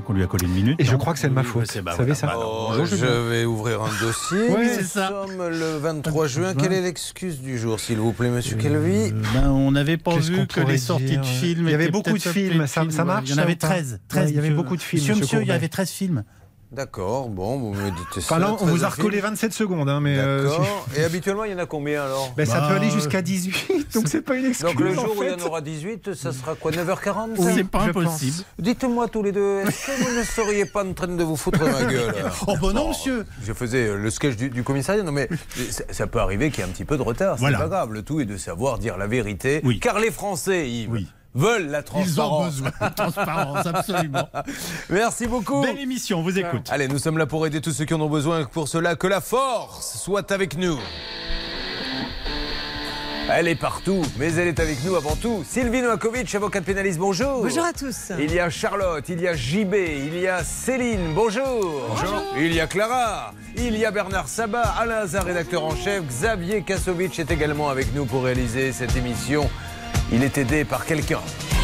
qu'on lui a collé une minute. Et je crois que c'est de ma faute. Vous savez ça? Je vais ouvrir un dossier. Oui, c'est ça. Nous sommes le 23 juin. Quelle est l'excuse du jour, s'il vous plaît, monsieur Kelvy? On n'avait pas Qu'est-ce vu qu'on que pourrait les sorties dire de films. Il y avait étaient beaucoup de peut-être films. Ça films, marche? Il y en avait ça, ou pas 13. Ouais, il y avait beaucoup de films. Monsieur, il y Courbet. avait 13 films. D'accord, bon, vous me dites ça. Enfin, là, on très vous a affine. recollé 27 secondes. Hein, mais D'accord. Et habituellement, il y en a combien alors? ça peut aller jusqu'à 18, donc c'est pas une excuse. Donc le jour en où il y fait. en aura 18, ça sera quoi, 9h40? Oui, C'est pas je impossible. Dites-moi tous les deux, est-ce que vous ne seriez pas en train de vous foutre de ma gueule? Oh bon non, monsieur. Je faisais le sketch du commissariat, non mais ça peut arriver qu'il y ait un petit peu de retard, c'est Voilà. pas grave. Le tout est de savoir dire la vérité, Oui. car les Français, Yves, Oui. veulent la Ils ont transparence. besoin de transparence, absolument. Merci beaucoup. Belle émission, on vous écoute. Allez, nous sommes là pour aider tous ceux qui en ont besoin. Pour cela, que la force soit avec nous. Elle est partout, mais elle est avec nous avant tout. Sylvie Noakovic, avocate pénaliste, bonjour. Bonjour à tous. Il y a Charlotte, il y a JB, il y a Céline, bonjour. Bonjour. Il y a Clara, il y a Bernard Sabat, Alain Hazard, rédacteur en chef. Xavier Kasovic est également avec nous pour réaliser cette émission. Il est aidé par quelqu'un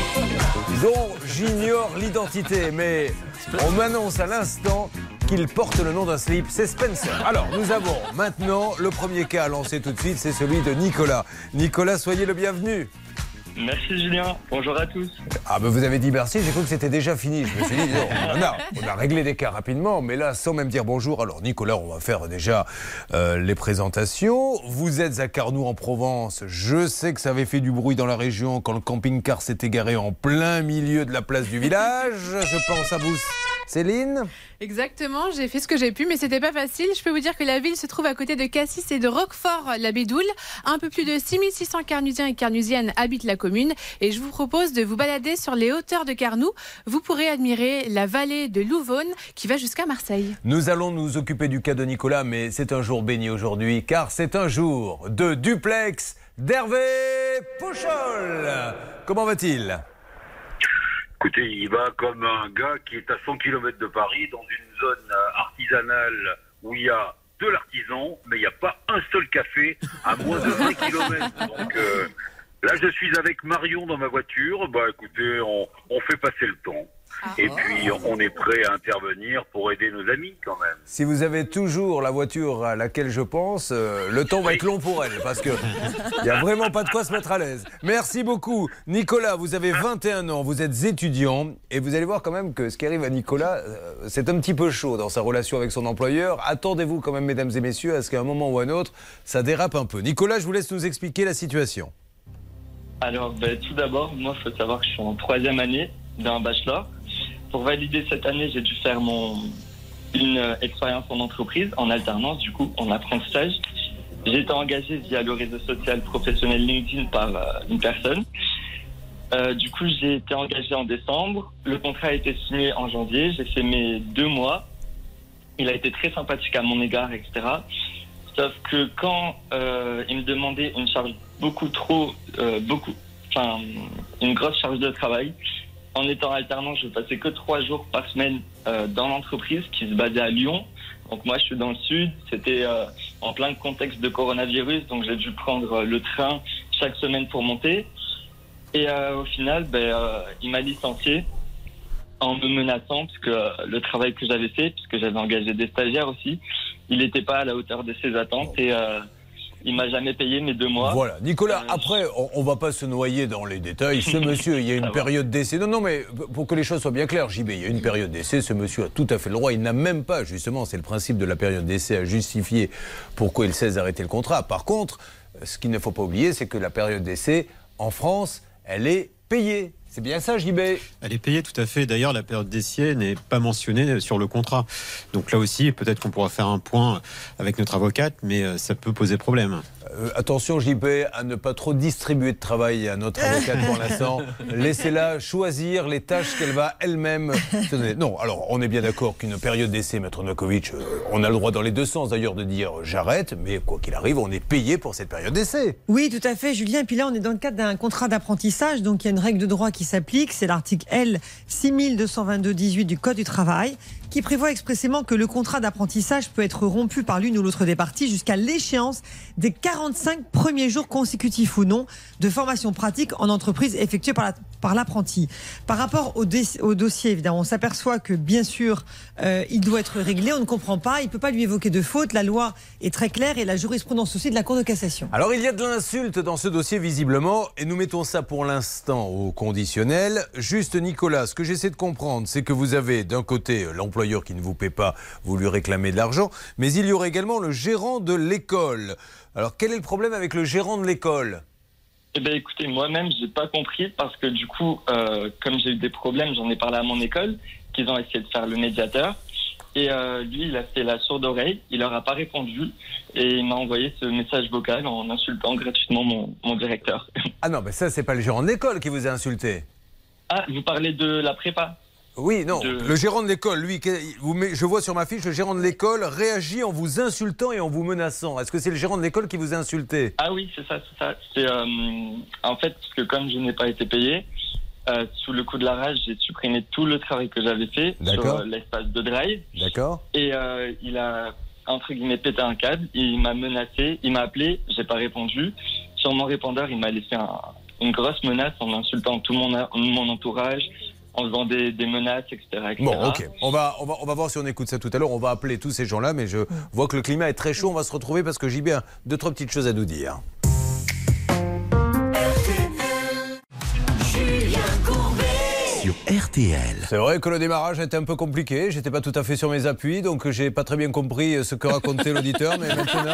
dont j'ignore l'identité, mais on m'annonce à l'instant qu'il porte le nom d'un slip, c'est Spencer. Alors, nous avons maintenant le premier cas à lancer tout de suite, c'est celui de Nicolas. Nicolas, soyez le bienvenu. Merci Julien, bonjour à tous. Ah ben vous avez dit merci, j'ai cru que c'était déjà fini. Je me suis dit, non, on a réglé des cas rapidement, mais là, sans même dire bonjour. Alors Nicolas, on va faire déjà les présentations. Vous êtes à Carnoux en Provence. Je sais que ça avait fait du bruit dans la région quand le camping-car s'est égaré en plein milieu de la place du village. Je pense à vous, Céline. Exactement, j'ai fait ce que j'ai pu, mais c'était pas facile. Je peux vous dire que la ville se trouve à côté de Cassis et de Roquefort-la-Bédoule. Un peu plus de 6600 Carnusiens et Carnusiennes habitent la commune. Et je vous propose de vous balader sur les hauteurs de Carnoux. Vous pourrez admirer la vallée de Louvaune qui va jusqu'à Marseille. Nous allons nous occuper du cas de Nicolas, mais c'est un jour béni aujourd'hui, car c'est un jour de duplex d'Hervé Pouchol. Comment va-t-il ? Écoutez, il va comme un gars qui est à 100 km de Paris, dans une zone artisanale où il y a de l'artisan, mais il n'y a pas un seul café à moins de 20 km. Donc là, je suis avec Marion dans ma voiture. Bah écoutez, on fait passer le temps. Et puis, on est prêt à intervenir pour aider nos amis quand même. Si vous avez toujours la voiture à laquelle je pense, le temps va être long pour elle, parce que il n'y a vraiment pas de quoi se mettre à l'aise. Merci beaucoup. Nicolas, vous avez 21 ans, vous êtes étudiant, et vous allez voir quand même que ce qui arrive à Nicolas, c'est un petit peu chaud dans sa relation avec son employeur. Attendez-vous quand même, mesdames et messieurs, à ce qu'à un moment ou à un autre, ça dérape un peu. Nicolas, je vous laisse nous expliquer la situation. Alors, tout d'abord, moi, il faut savoir que je suis en 3e année d'un bachelor. Pour valider cette année, j'ai dû faire une expérience en entreprise, en alternance, du coup, en apprentissage. J'ai été engagé via le réseau social professionnel LinkedIn par une personne. Du coup, j'ai été engagé en décembre. Le contrat a été signé en janvier. J'ai fait mes 2 mois. Il a été très sympathique à mon égard, etc. Sauf que quand il me demandait une charge une grosse charge de travail, en étant alternant, je passais que 3 jours par semaine dans l'entreprise qui se basait à Lyon. Donc moi, je suis dans le sud. C'était en plein contexte de coronavirus, donc j'ai dû prendre le train chaque semaine pour monter. Et au final, il m'a licencié en me menaçant, parce que le travail que j'avais fait, puisque j'avais engagé des stagiaires aussi, il n'était pas à la hauteur de ses attentes et il m'a jamais payé mes 2 mois. Voilà, Nicolas, après, on va pas se noyer dans les détails. Ce monsieur, il y a une période d'essai. Non, mais pour que les choses soient bien claires, JB, il y a une période d'essai. Ce monsieur a tout à fait le droit. Il n'a même pas, justement, c'est le principe de la période d'essai, à justifier pourquoi il cesse d'arrêter le contrat. Par contre, ce qu'il ne faut pas oublier, c'est que la période d'essai, en France, elle est payée. C'est bien ça, JB? Elle est payée, tout à fait. D'ailleurs, la période d'essai n'est pas mentionnée sur le contrat. Donc là aussi, peut-être qu'on pourra faire un point avec notre avocate, mais ça peut poser problème. Attention, JB, à ne pas trop distribuer de travail à notre avocate pour l'instant. Laissez-la choisir les tâches qu'elle va elle-même se donner. Non, alors, on est bien d'accord qu'une période d'essai, Maître Novakovic, on a le droit dans les deux sens d'ailleurs de dire j'arrête, mais quoi qu'il arrive, on est payé pour cette période d'essai. Oui, tout à fait, Julien. Et puis là, on est dans le cadre d'un contrat d'apprentissage, donc il y a une règle de droit qui s'applique, c'est l'article L 6222-18 du Code du travail, qui prévoit expressément que le contrat d'apprentissage peut être rompu par l'une ou l'autre des parties jusqu'à l'échéance des 45 premiers jours consécutifs ou non de formation pratique en entreprise effectuée par la par l'apprenti. Par rapport au dossier, évidemment, on s'aperçoit que bien sûr, il doit être réglé. On ne comprend pas. Il ne peut pas lui évoquer de faute. La loi est très claire et la jurisprudence aussi de la Cour de cassation. Alors il y a de l'insulte dans ce dossier visiblement et nous mettons ça pour l'instant au conditionnel. Juste Nicolas, ce que j'essaie de comprendre, c'est que vous avez d'un côté l'employeur qui ne vous paie pas, vous lui réclamez de l'argent, mais il y aurait également le gérant de l'école. Alors quel est le problème avec le gérant de l'école ? Eh bien écoutez, moi-même j'ai pas compris parce que du coup, comme j'ai eu des problèmes, j'en ai parlé à mon école, qu'ils ont essayé de faire le médiateur. Et lui, il a fait la sourde oreille, il leur a pas répondu et il m'a envoyé ce message vocal en insultant gratuitement mon directeur. Ah non, mais ça, c'est pas le gérant de l'école qui vous a insulté. Ah, vous parlez de la prépa ? Oui, non, le gérant de l'école, lui, je vois sur ma fiche, le gérant de l'école réagit en vous insultant et en vous menaçant. Est-ce que c'est le gérant de l'école qui vous a insulté ? Ah oui, c'est ça. C'est en fait, parce que comme je n'ai pas été payé, sous le coup de la rage, j'ai supprimé tout le travail que j'avais fait sur l'espace de Drive. D'accord. Et il a, entre guillemets, pété un câble. Il m'a menacé, il m'a appelé, j'ai pas répondu. Sur mon répondeur, il m'a laissé une grosse menace en insultant tout mon entourage, en faisant des menaces, etc., etc. Bon, ok. On va voir si on écoute ça tout à l'heure. On va appeler tous ces gens-là, mais je vois que le climat est très chaud. On va se retrouver parce que j'ai bien 2-3 petites choses à nous dire. Sur RTL. C'est vrai que le démarrage était un peu compliqué. J'étais pas tout à fait sur mes appuis, donc j'ai pas très bien compris ce que racontait l'auditeur. Mais maintenant,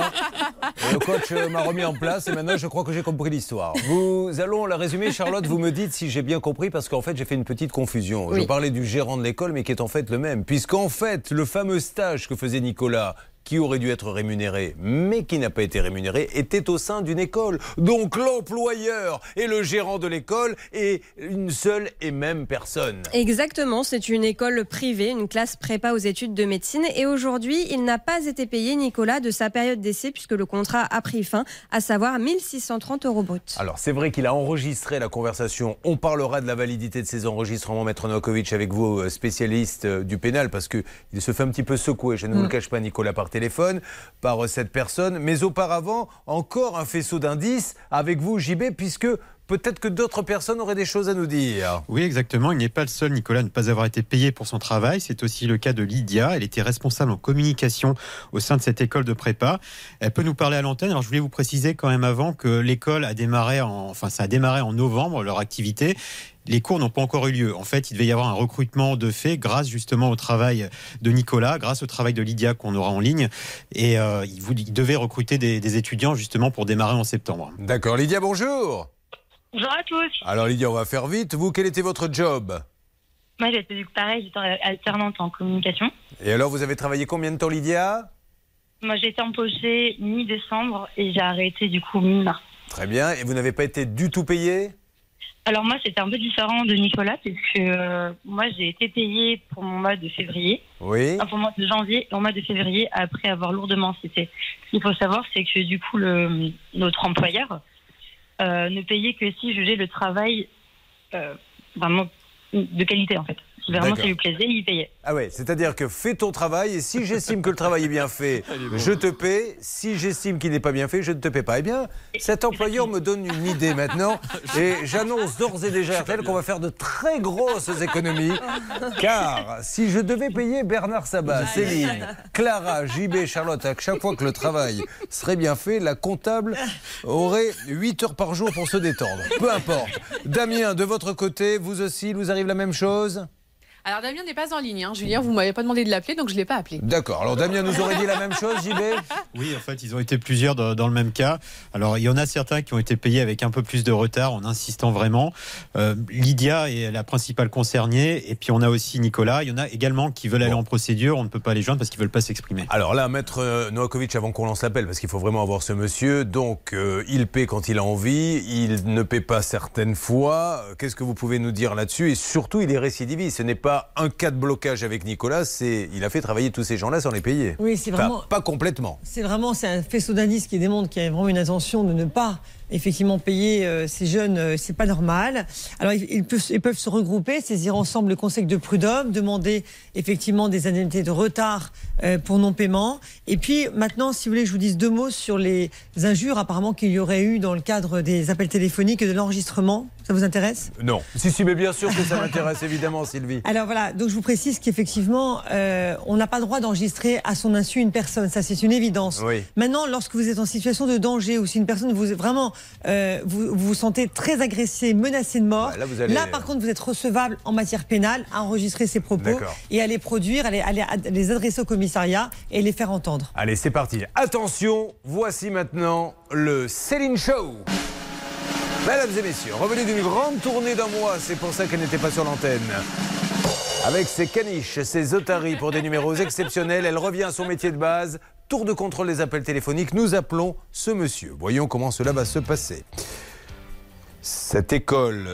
le coach m'a remis en place et maintenant je crois que j'ai compris l'histoire. Nous allons la résumer. Charlotte, vous me dites si j'ai bien compris parce qu'en fait j'ai fait une petite confusion. Oui. Je parlais du gérant de l'école, mais qui est en fait le même, puisqu'en fait le fameux stage que faisait Nicolas, qui aurait dû être rémunéré, mais qui n'a pas été rémunéré, était au sein d'une école. Donc l'employeur et le gérant de l'école est une seule et même personne. Exactement, c'est une école privée, une classe prépa aux études de médecine. Et aujourd'hui, il n'a pas été payé, Nicolas, de sa période d'essai, puisque le contrat a pris fin, à savoir 1 630 € brut. Alors c'est vrai qu'il a enregistré la conversation. On parlera de la validité de ces enregistrements, Maître Novakovic, avec vous, spécialiste du pénal, parce qu'il se fait un petit peu secouer, je ne vous le cache pas, Nicolas, par téléphone, par cette personne. Mais auparavant, encore un faisceau d'indices avec vous, JB, puisque peut-être que d'autres personnes auraient des choses à nous dire. Oui, exactement. Il n'est pas le seul, Nicolas, à ne pas avoir été payé pour son travail. C'est aussi le cas de Lydia. Elle était responsable en communication au sein de cette école de prépa. Elle peut nous parler à l'antenne. Alors, je voulais vous préciser quand même avant que l'école a démarré ça a démarré en novembre, leur activité. Les cours n'ont pas encore eu lieu. En fait, il devait y avoir un recrutement de fait grâce justement au travail de Nicolas, grâce au travail de Lydia qu'on aura en ligne. Et il devait recruter des étudiants justement pour démarrer en septembre. D'accord. Lydia, bonjour. Bonjour à tous. Alors Lydia, on va faire vite. Vous, quel était votre job ? Moi, j'étais alternante en communication. Et alors, vous avez travaillé combien de temps, Lydia ? Moi, j'ai été embauchée mi-décembre et j'ai arrêté du coup mi-mars. Très bien. Et vous n'avez pas été du tout payé ? Alors moi, c'était un peu différent de Nicolas, puisque moi, j'ai été payée pour mon mois de février. Oui. Enfin, pour le mois de janvier et au mois de février, après avoir lourdement cessé. Ce qu'il faut savoir, c'est que du coup, notre employeur ne payait que si jugeait le travail vraiment de qualité, en fait. Si vraiment ça lui plaisait, il payait. Ah ouais, c'est-à-dire que fais ton travail et si j'estime que le travail est bien fait, je te paie. Si j'estime qu'il n'est pas bien fait, je ne te paie pas. Eh bien, cet employeur me donne une idée maintenant et j'annonce d'ores et déjà à RTL qu'on va faire de très grosses économies. Car si je devais payer Bernard Sabat, Céline, Clara, JB, Charlotte, à chaque fois que le travail serait bien fait, la comptable aurait 8 heures par jour pour se détendre. Peu importe. Damien, de votre côté, vous aussi, il vous arrive la même chose ? Alors Damien n'est pas en ligne, hein. Julien, vous ne m'avez pas demandé de l'appeler, donc je ne l'ai pas appelé. D'accord, alors Damien nous aurait dit la même chose, JB ? Oui, en fait, ils ont été plusieurs dans le même cas. Alors, il y en a certains qui ont été payés avec un peu plus de retard, en insistant vraiment. Lydia est la principale concernée, et puis on a aussi Nicolas. Il y en a également qui veulent aller en procédure, on ne peut pas les joindre parce qu'ils ne veulent pas s'exprimer. Alors là, Maître Novakovic, avant qu'on lance l'appel, parce qu'il faut vraiment avoir ce monsieur, donc il paie quand il a envie, il ne paie pas certaines fois. Qu'est-ce que vous pouvez nous dire là-dessus ? Et surtout, il est récidiviste, ce n'est pas un cas de blocage avec Nicolas, il a fait travailler tous ces gens-là sans les payer. Oui, c'est vraiment... Pas complètement. C'est un faisceau d'indices qui démontre qu'il y a vraiment une intention de ne pas effectivement payer ces jeunes, c'est pas normal. Alors ils peuvent se regrouper, saisir ensemble le conseil de prud'homme, demander effectivement des indemnités de retard pour non-paiement. Et puis maintenant, si vous voulez, je vous dise 2 mots sur les injures apparemment qu'il y aurait eu dans le cadre des appels téléphoniques et de l'enregistrement. Ça vous intéresse ? Non. Si, mais bien sûr que ça m'intéresse, évidemment, Sylvie. Alors voilà, donc je vous précise qu'effectivement, on n'a pas le droit d'enregistrer à son insu une personne, ça c'est une évidence. Oui. Maintenant, lorsque vous êtes en situation de danger ou si une personne vous sentez très agressé, menacé de mort, là par contre vous êtes recevable en matière pénale à enregistrer ces propos et à les produire, à les adresser au commissariat et les faire entendre. Allez, c'est parti. Attention, voici maintenant le Céline Show. Mesdames et messieurs, revenue d'une grande tournée d'un mois, c'est pour ça qu'elle n'était pas sur l'antenne. Avec ses caniches, ses otaries pour des numéros exceptionnels, elle revient à son métier de base. Tour de contrôle des appels téléphoniques, nous appelons ce monsieur. Voyons comment cela va se passer. Cette école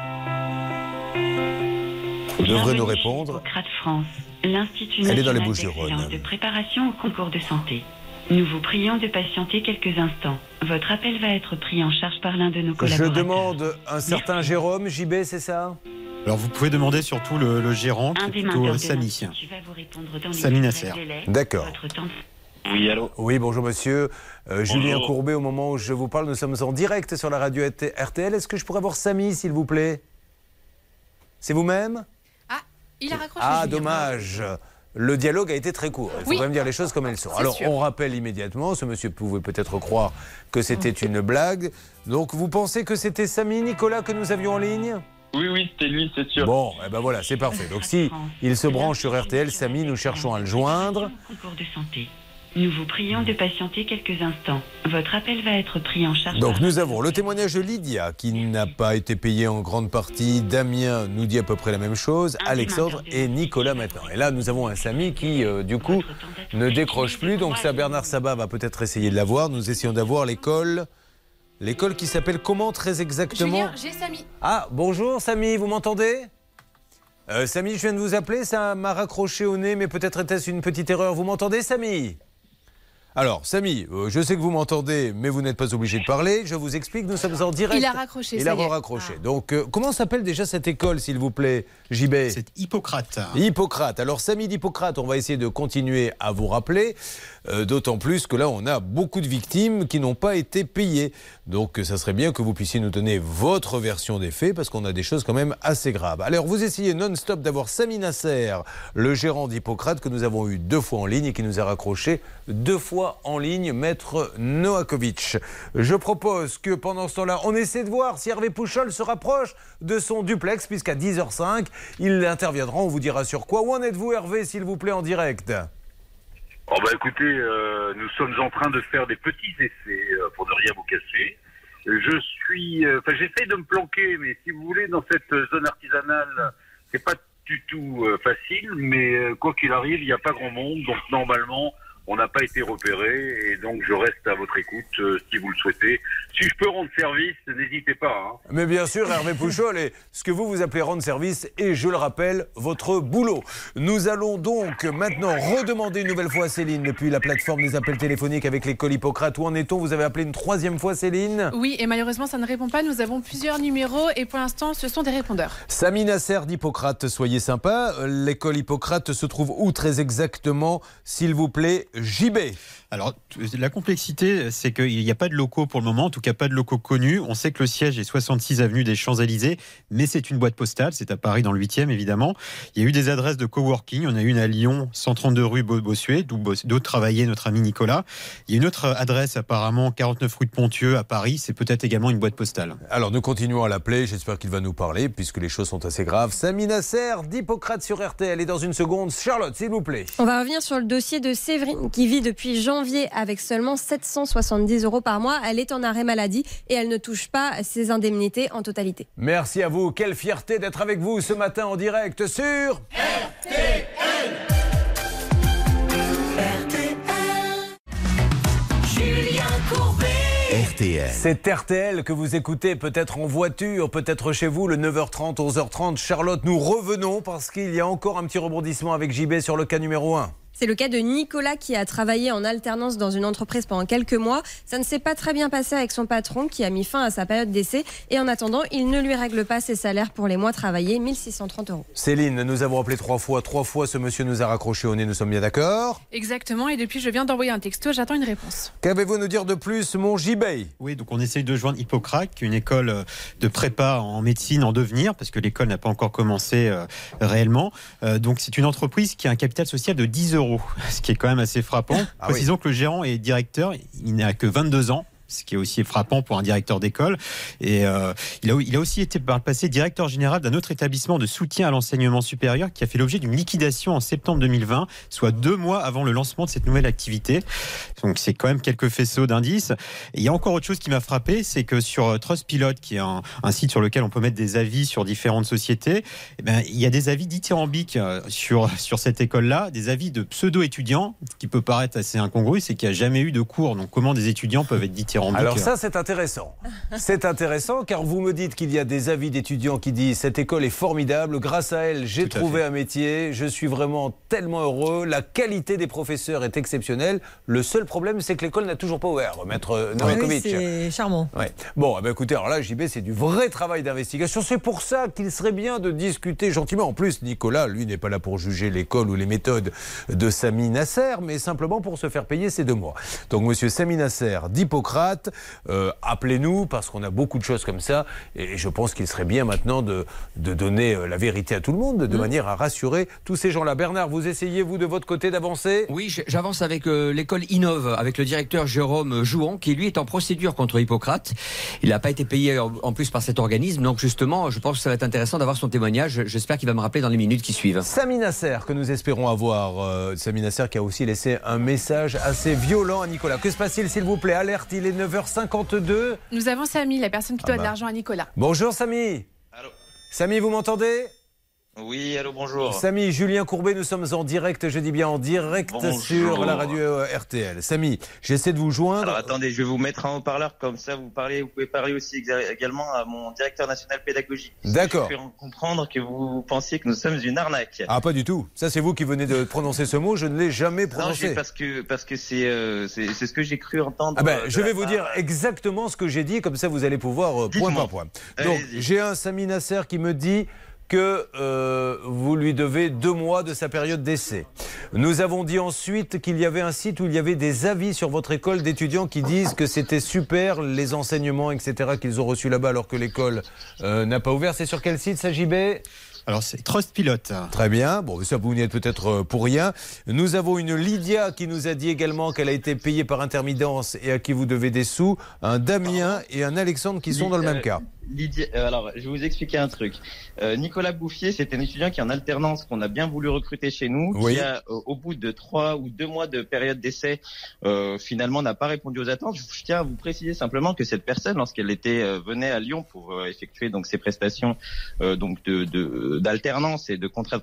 devrait nous répondre. Elle est dans les Bouches-du-Rhône. De préparation au concours de santé. Nous vous prions de patienter quelques instants. Votre appel va être pris en charge par l'un de nos collaborateurs. Je demande un certain Jérôme, JB, c'est ça ? Alors vous pouvez demander surtout le gérant, qui est plutôt Samy. Samy Nasser. D'accord. Oui, allô ? Oui, bonjour monsieur. Julien Courbet, au moment où je vous parle, nous sommes en direct sur la radio RTL. Est-ce que je pourrais voir Samy, s'il vous plaît ? C'est vous-même ? Ah, il a raccroché. Ah, Julien. Dommage. Le dialogue a été très court. Il faut quand même dire les choses comme elles sont. Alors, sûr. on rappelle immédiatement, ce monsieur pouvait peut-être croire que c'était une blague. Donc, vous pensez que c'était Samy Nicolas que nous avions en ligne ? Oui, c'était lui, c'est sûr. Bon, eh ben voilà, c'est parfait. Donc, si il se branche sur RTL, Samy, nous cherchons à le joindre. Concours de santé. Nous vous prions de patienter quelques instants. Votre appel va être pris en charge. Donc nous avons le témoignage de Lydia qui n'a pas été payée en grande partie. Damien nous dit à peu près la même chose. Alexandre et Nicolas maintenant. Et là nous avons un Samy qui du coup ne décroche plus. Donc ça, Bernard Sabat va peut-être essayer de l'avoir. Nous essayons d'avoir l'école. L'école qui s'appelle comment très exactement ? Julien, j'ai Samy. Ah bonjour Samy, vous m'entendez ? Samy, je viens de vous appeler, ça m'a raccroché au nez, mais peut-être était-ce une petite erreur. Vous m'entendez Samy ? Alors, Samy, je sais que vous m'entendez, mais vous n'êtes pas obligé de parler. Je vous explique, nous sommes en direct. Il a raccroché, Il a raccroché. Donc, comment s'appelle déjà cette école, s'il vous plaît, JB ? C'est Hippocrate. Hippocrate. Alors, Samy d'Hippocrate, on va essayer de continuer à vous rappeler, d'autant plus que là, on a beaucoup de victimes qui n'ont pas été payées. Donc, ça serait bien que vous puissiez nous donner votre version des faits, parce qu'on a des choses quand même assez graves. Alors, vous essayez non-stop d'avoir Samy Nasser, le gérant d'Hippocrate, que nous avons eu 2 fois en ligne et qui nous a raccroché 2 fois en ligne, maître Noakovic. Je propose que pendant ce temps-là, on essaie de voir si Hervé Pouchol se rapproche de son duplex, puisqu'à 10h05, il interviendra, on vous dira sur quoi. Où en êtes-vous, Hervé, s'il vous plaît, en direct ? Oh bah écoutez, nous sommes en train de faire des petits essais, pour ne rien vous cacher. J'essaie de me planquer, mais si vous voulez, dans cette zone artisanale, c'est pas du tout facile, mais quoi qu'il arrive, il n'y a pas grand monde, donc normalement, on n'a pas été repéré, et donc je reste à votre écoute si vous le souhaitez. Si je peux rendre service, n'hésitez pas. Hein. Mais bien sûr, Hervé Pouchol, et ce que vous appelez rendre service, et je le rappelle, votre boulot. Nous allons donc maintenant redemander une nouvelle fois à Céline, depuis la plateforme des appels téléphoniques avec l'école Hippocrate. Où en est-on ? Vous avez appelé une 3e fois, Céline ? Oui, et malheureusement, ça ne répond pas. Nous avons plusieurs numéros, et pour l'instant, ce sont des répondeurs. Samy Nasser d'Hippocrate, soyez sympa. L'école Hippocrate se trouve où très exactement, s'il vous plaît, JB ? Alors, la complexité, c'est qu'il n'y a pas de locaux pour le moment, en tout cas pas de locaux connus. On sait que le siège est 66 avenue des Champs-Élysées, mais c'est une boîte postale, c'est à Paris dans le 8e évidemment. Il y a eu des adresses de coworking, il y en a une à Lyon, 132 rue Bossuet, d'où travaillait notre ami Nicolas. Il y a une autre adresse apparemment, 49 rue de Pontieux à Paris, c'est peut-être également une boîte postale. Alors nous continuons à l'appeler, j'espère qu'il va nous parler, puisque les choses sont assez graves. Samy Nasser d'Hippocrate sur RTL, et dans une seconde, Charlotte, s'il vous plaît. On va revenir sur le dossier de Séverine qui vit depuis janvier avec seulement 770 € par mois. Elle est en arrêt maladie et elle ne touche pas ses indemnités en totalité. Merci à vous. Quelle fierté d'être avec vous ce matin en direct sur RTL. Julien Courbet. RTL. C'est RTL que vous écoutez peut-être en voiture, peut-être chez vous, le 9h30, 11h30. Charlotte, nous revenons parce qu'il y a encore un petit rebondissement avec JB sur le cas numéro 1. C'est le cas de Nicolas qui a travaillé en alternance dans une entreprise pendant quelques mois. Ça ne s'est pas très bien passé avec son patron qui a mis fin à sa période d'essai. Et en attendant, il ne lui règle pas ses salaires pour les mois travaillés, 1 630 €. Céline, nous avons appelé 3 fois. 3 fois, ce monsieur nous a raccroché au nez. Nous sommes bien d'accord? Exactement. Et depuis, je viens d'envoyer un texto. J'attends une réponse. Qu'avez-vous à nous dire de plus, mon JB? Oui, donc on essaye de joindre Hippocrate, qui est une école de prépa en médecine en devenir, parce que l'école n'a pas encore commencé réellement. Donc c'est une entreprise qui a un capital social de 10 €, ce qui est quand même assez frappant. Précisons que le gérant et directeur, il n'a que 22 ans. Ce qui est aussi frappant pour un directeur d'école. Et il a aussi été par le passé directeur général d'un autre établissement de soutien à l'enseignement supérieur qui a fait l'objet d'une liquidation en septembre 2020, soit 2 mois avant le lancement de cette nouvelle activité. Donc c'est quand même quelques faisceaux d'indices. Et il y a encore autre chose qui m'a frappé, c'est que sur Trustpilot, qui est un site sur lequel on peut mettre des avis sur différentes sociétés, il y a des avis dithyrambiques sur cette école-là, des avis de pseudo-étudiants, ce qui peut paraître assez incongru, c'est qu'il n'y a jamais eu de cours. Donc comment des étudiants peuvent être dithyrambiques? Alors ça, c'est intéressant. C'est intéressant car vous me dites qu'il y a des avis d'étudiants qui disent « Cette école est formidable, grâce à elle, j'ai trouvé un métier, je suis vraiment tellement heureux, la qualité des professeurs est exceptionnelle. Le seul problème, c'est que l'école n'a toujours pas ouvert, maître Novakovic. » Oui, c'est charmant. Ouais. Bon, écoutez, alors là, JB, c'est du vrai travail d'investigation. C'est pour ça qu'il serait bien de discuter gentiment. En plus, Nicolas, lui, n'est pas là pour juger l'école ou les méthodes de Sami Nasser, mais simplement pour se faire payer ces 2 mois. Donc, monsieur Sami Nasser d'Hippocrate, appelez-nous parce qu'on a beaucoup de choses comme ça et je pense qu'il serait bien maintenant de donner la vérité à tout le monde de manière à rassurer tous ces gens-là. Bernard, vous essayez, vous, de votre côté, d'avancer? Oui, j'avance avec l'école Innove, avec le directeur Jérôme Jouan, qui lui est en procédure contre Hippocrate. Il n'a pas été payé en plus par cet organisme, donc justement, je pense que ça va être intéressant d'avoir son témoignage. J'espère qu'il va me rappeler dans les minutes qui suivent. Sami Nasser, que nous espérons avoir. Sami Nasser qui a aussi laissé un message assez violent à Nicolas. Que se passe-t-il, s'il vous plaît? Alerte, il est 9h52. Nous avons Samy, la personne qui doit de l'argent à Nicolas. Bonjour Samy. Allô. Samy, vous m'entendez? Oui, allô, bonjour. Samy, Julien Courbet, nous sommes en direct, je dis bien en direct sur la radio RTL. Samy, j'essaie de vous joindre. Alors attendez, je vais vous mettre en haut-parleur, comme ça vous pouvez parler aussi également à mon directeur national pédagogique. D'accord. Je vais comprendre que vous pensiez que nous sommes une arnaque. Ah, pas du tout. Ça, c'est vous qui venez de prononcer ce mot, je ne l'ai jamais prononcé. Non, parce que c'est ce que j'ai cru entendre. Je vais vous dire exactement ce que j'ai dit, comme ça vous allez pouvoir point par point. Donc, j'ai un Sami Nasser qui me dit que vous lui devez 2 mois de sa période d'essai. Nous avons dit ensuite qu'il y avait un site où il y avait des avis sur votre école d'étudiants qui disent que c'était super, les enseignements, etc., qu'ils ont reçus là-bas alors que l'école n'a pas ouvert. C'est sur quel site, ça, JB ? Alors c'est Trustpilot. Très bien, bon ça vous n'y êtes peut-être pour rien. Nous avons une Lydia qui nous a dit également qu'elle a été payée par intermittence et à qui vous devez des sous. Un Damien et un Alexandre qui sont dans le même cas. Lydia, alors, je vais vous expliquer un truc. Nicolas Bouffier, c'est un étudiant qui est en alternance, qu'on a bien voulu recruter chez nous, qui a, au bout de 3 ou 2 mois de période d'essai, finalement n'a pas répondu aux attentes. Je tiens à vous préciser simplement que cette personne, lorsqu'elle venait à Lyon pour effectuer donc ses prestations donc d'alternance et de contrat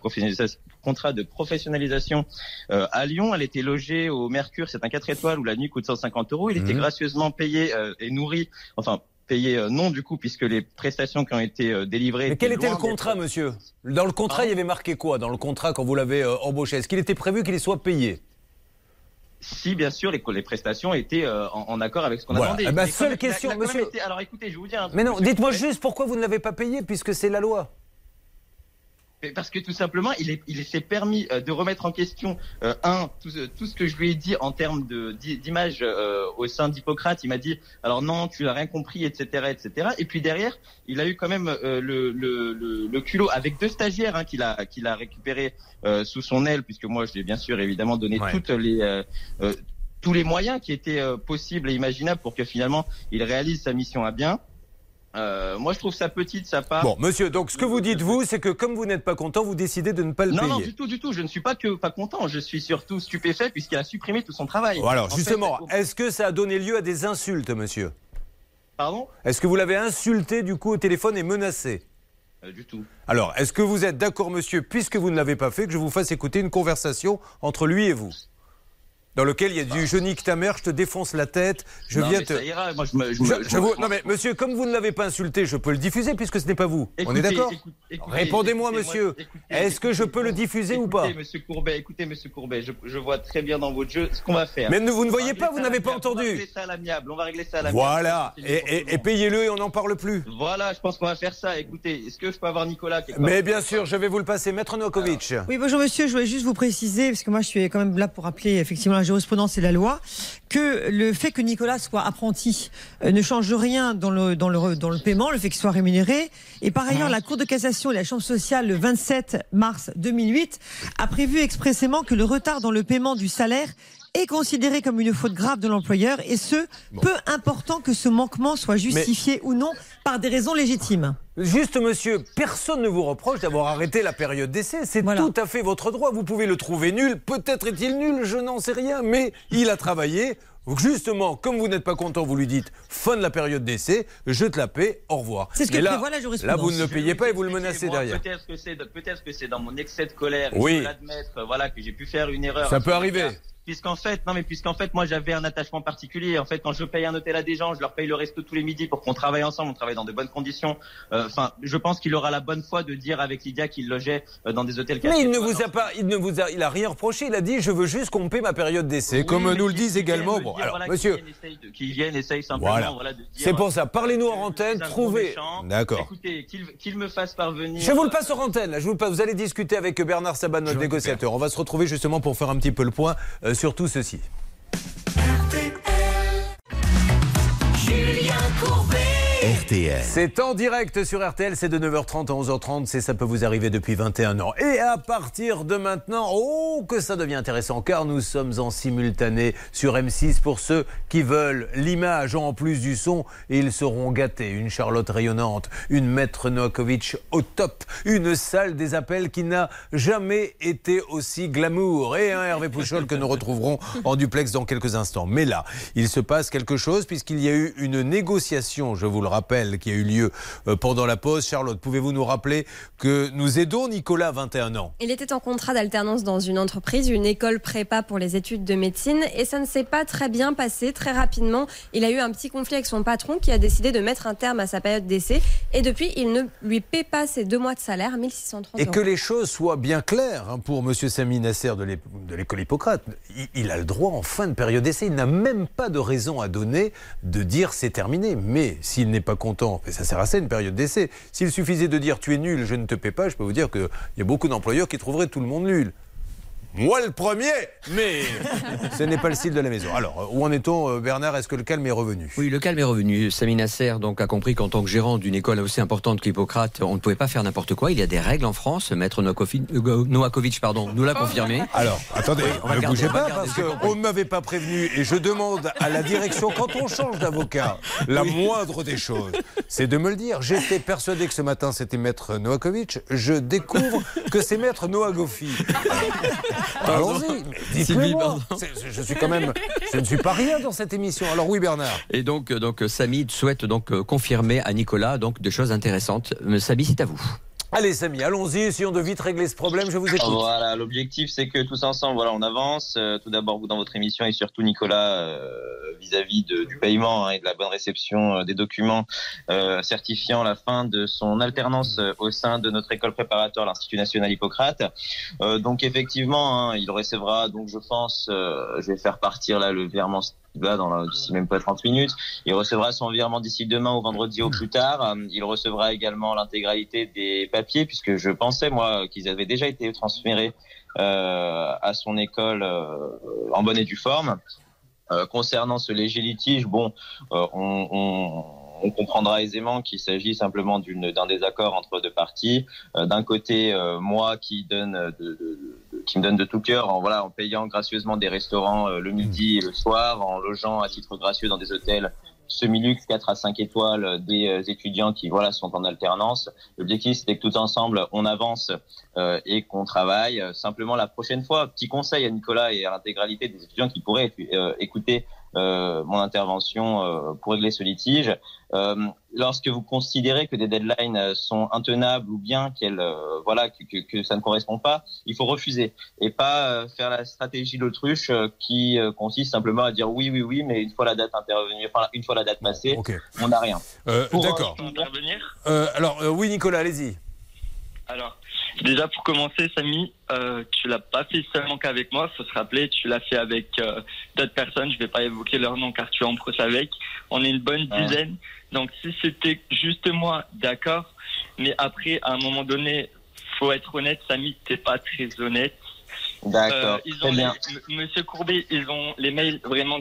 de professionnalisation à Lyon, elle était logée au Mercure, c'est un 4 étoiles où la nuit coûte 150 €. Il était gracieusement payé et nourri, enfin payé non du coup puisque les prestations qui ont été délivrées. Mais quel était le contrat, monsieur? Dans le contrat, il y avait marqué quoi dans le contrat quand vous l'avez embauché? Est-ce qu'il était prévu qu'il soit payé? Si, bien sûr, les prestations étaient en accord avec ce qu'on a demandé. Ma seule question, monsieur. Alors écoutez, je vais vous dire un truc. Mais non, dites-moi juste pourquoi vous ne l'avez pas payé puisque c'est la loi. Parce que tout simplement, il s'est permis de remettre en question tout ce que je lui ai dit en termes d'image au sein d'Hippocrate. Il m'a dit alors non, tu n'as rien compris, etc., etc. Et puis derrière, il a eu quand même le culot avec 2 stagiaires qu'il a récupéré sous son aile, puisque moi je lui ai bien sûr évidemment donné tous les moyens qui étaient possibles et imaginables pour que finalement il réalise sa mission à bien. Moi, je trouve ça petit de sa part. Bon, monsieur, donc ce que vous dites, vous, c'est que comme vous n'êtes pas content, vous décidez de ne pas le payer. Non, du tout. Je ne suis pas content. Je suis surtout stupéfait puisqu'il a supprimé tout son travail. Bon, alors, justement, est-ce que ça a donné lieu à des insultes, monsieur? Pardon? Est-ce que vous l'avez insulté, du coup, au téléphone et menacé? Du tout. Alors, est-ce que vous êtes d'accord, monsieur, puisque vous ne l'avez pas fait, que je vous fasse écouter une conversation entre lui et vous? dans lequel il y a du je nique ta mère, je te défonce la tête, je Non, viens mais te... ça ira. Moi, Non mais monsieur, comme vous ne l'avez pas insulté, je peux le diffuser puisque ce n'est pas vous. On est d'accord? Répondez-moi monsieur, est-ce que je peux le diffuser ou pas? Écoutez monsieur Courbet, je vois très bien dans votre jeu ce qu'on va faire. Mais vous ne voyez pas, vous n'avez pas entendu. On va régler ça à l'amiable, Voilà, et payez-le et on n'en parle plus. Voilà, je pense qu'on va faire ça. Écoutez, est-ce que je peux avoir Nicolas quelque part? Mais bien sûr, je vais vous le passer, Maître Novakovic. Oui, bonjour monsieur, je voulais juste vous préciser, parce que moi je suis quand même là pour rappeler effectivement la jurisprudence et la loi, que le fait que Nicolas soit apprenti ne change rien dans le paiement, le fait qu'il soit rémunéré. Et par ailleurs, la Cour de cassation et la Chambre sociale, le 27 mars 2008, a prévu expressément que le retard dans le paiement du salaire est considéré comme une faute grave de l'employeur, et ce, peu important que ce manquement soit justifié ou non par des raisons légitimes. Juste monsieur, personne ne vous reproche d'avoir arrêté la période d'essai, c'est tout à fait votre droit, vous pouvez le trouver nul, peut-être est-il nul, je n'en sais rien, mais il a travaillé. Justement, comme vous n'êtes pas content, vous lui dites fin de la période d'essai, je te la paie, au revoir. C'est ce que prévoit la jurisprudence. Là, vous ne le payez pas et vous le menacez derrière. Peut-être que c'est dans mon excès de colère, oui. Je peux l'admettre, voilà, que j'ai pu faire une erreur. Ça peut arriver. Puisqu'en fait, moi j'avais un attachement particulier. En fait, quand je paye un hôtel à des gens, je leur paye le resto tous les midis pour qu'on travaille ensemble, on travaille dans de bonnes conditions. Je pense qu'il aura la bonne foi de dire avec Lydia qu'il logeait dans des hôtels. Mais il a rien reproché. Il a dit je veux juste qu'on paie ma période d'essai, oui, comme nous le disent également. Bon, alors monsieur, qu'ils viennent, essayent simplement, voilà, de dire. C'est pour ça. Parlez-nous en antenne, trouvez. D'accord. Écoutez, qu'il me fasse parvenir. Je vous le passe en antenne. Là, je vous le passe. Vous allez discuter avec Bernard Sabat, notre négociateur. On va se retrouver justement pour faire un petit peu le point. Sur tout ceci. Julien Courbet. RTL. C'est en direct sur RTL, c'est de 9h30 à 11h30, ça peut vous arriver depuis 21 ans. Et à partir de maintenant, que ça devient intéressant, car nous sommes en simultané sur M6 pour ceux qui veulent l'image en plus du son, et ils seront gâtés. Une Charlotte rayonnante, une Maître Novakovic au top, une salle des appels qui n'a jamais été aussi glamour, et un Hervé Pouchol que nous retrouverons en duplex dans quelques instants. Mais là, il se passe quelque chose puisqu'il y a eu une négociation, je vous le rappelle, qui a eu lieu pendant la pause. Charlotte, pouvez-vous nous rappeler que nous aidons Nicolas, 21 ans? Il était en contrat d'alternance dans une entreprise, une école prépa pour les études de médecine, et ça ne s'est pas très bien passé. Très rapidement, il a eu un petit conflit avec son patron qui a décidé de mettre un terme à sa période d'essai, et depuis, il ne lui paie pas ses 2 mois de salaire, 1630 €. Et que les choses soient bien claires pour monsieur Sami Nasser de l'école Hippocrate. Il a le droit en fin de période d'essai. Il n'a même pas de raison à donner de dire c'est terminé. Mais s'il n'est pas content, et ça sert à ça une période d'essai. S'il suffisait de dire tu es nul, je ne te paie pas, je peux vous dire qu'il y a beaucoup d'employeurs qui trouveraient tout le monde nul. Moi le premier, mais ce n'est pas le style de la maison. Alors, où en est-on, Bernard? Est-ce que le calme est revenu? Oui, le calme est revenu. Sami Nasser donc, a compris qu'en tant que gérant d'une école aussi importante qu'Hippocrate, on ne pouvait pas faire n'importe quoi. Il y a des règles en France. Maître Novakovic, nous l'a confirmé. Alors, attendez, oui, ne bougez pas parce qu'on ne m'avait pas prévenu et je demande à la direction, quand on change d'avocat, la moindre des choses, c'est de me le dire. J'étais persuadé que ce matin c'était Maître Novakovic. Je découvre que c'est Maître Novagofi. Allons-y, dites-le-moi. Je ne suis pas rien dans cette émission. Alors oui, Bernard. Et donc Sami souhaite confirmer à Nicolas des choses intéressantes. Sami, c'est à vous. Allez Sami, allons-y, essayons de vite régler ce problème, je vous écoute. Voilà, l'objectif c'est que tous ensemble, on avance. Tout d'abord vous dans votre émission et surtout Nicolas vis-à-vis du paiement et de la bonne réception des documents certifiant la fin de son alternance au sein de notre école préparatoire, l'Institut National Hippocrate. Donc effectivement, il recevra, donc je pense, je vais faire partir là le virement d'ici même pas 30 minutes. Il recevra son virement d'ici demain ou vendredi au plus tard. Il recevra également l'intégralité des papiers puisque je pensais moi qu'ils avaient déjà été transférés à son école en bonne et due forme. Concernant ce léger litige, on comprendra aisément qu'il s'agit simplement d'un désaccord entre deux parties. D'un côté, moi qui me donne de tout cœur en payant gracieusement des restaurants le midi et le soir, en logeant à titre gracieux dans des hôtels semi-luxe 4 à 5 étoiles des étudiants qui sont en alternance. L'objectif c'était que tout ensemble on avance et qu'on travaille. Simplement la prochaine fois, petit conseil à Nicolas et à l'intégralité des étudiants qui pourraient écouter mon intervention pour régler ce litige. Lorsque vous considérez que des deadlines sont intenables ou bien que ça ne correspond pas, il faut refuser et pas faire la stratégie d'autruche qui consiste simplement à dire oui, mais une fois la date intervenue, une fois la date passée, on n'a rien. D'accord. Oui, Nicolas, allez-y. Alors, déjà pour commencer, Samy, tu l'as pas fait seulement qu'avec moi. Faut se rappeler, tu l'as fait avec d'autres personnes. Je vais pas évoquer leur nom car tu es en procès avec. On est une bonne dizaine. Donc si c'était juste moi, d'accord. Mais après, à un moment donné, faut être honnête, Samy, t'es pas très honnête. D'accord. Très bien. Monsieur Courbet, ils ont les mails vraiment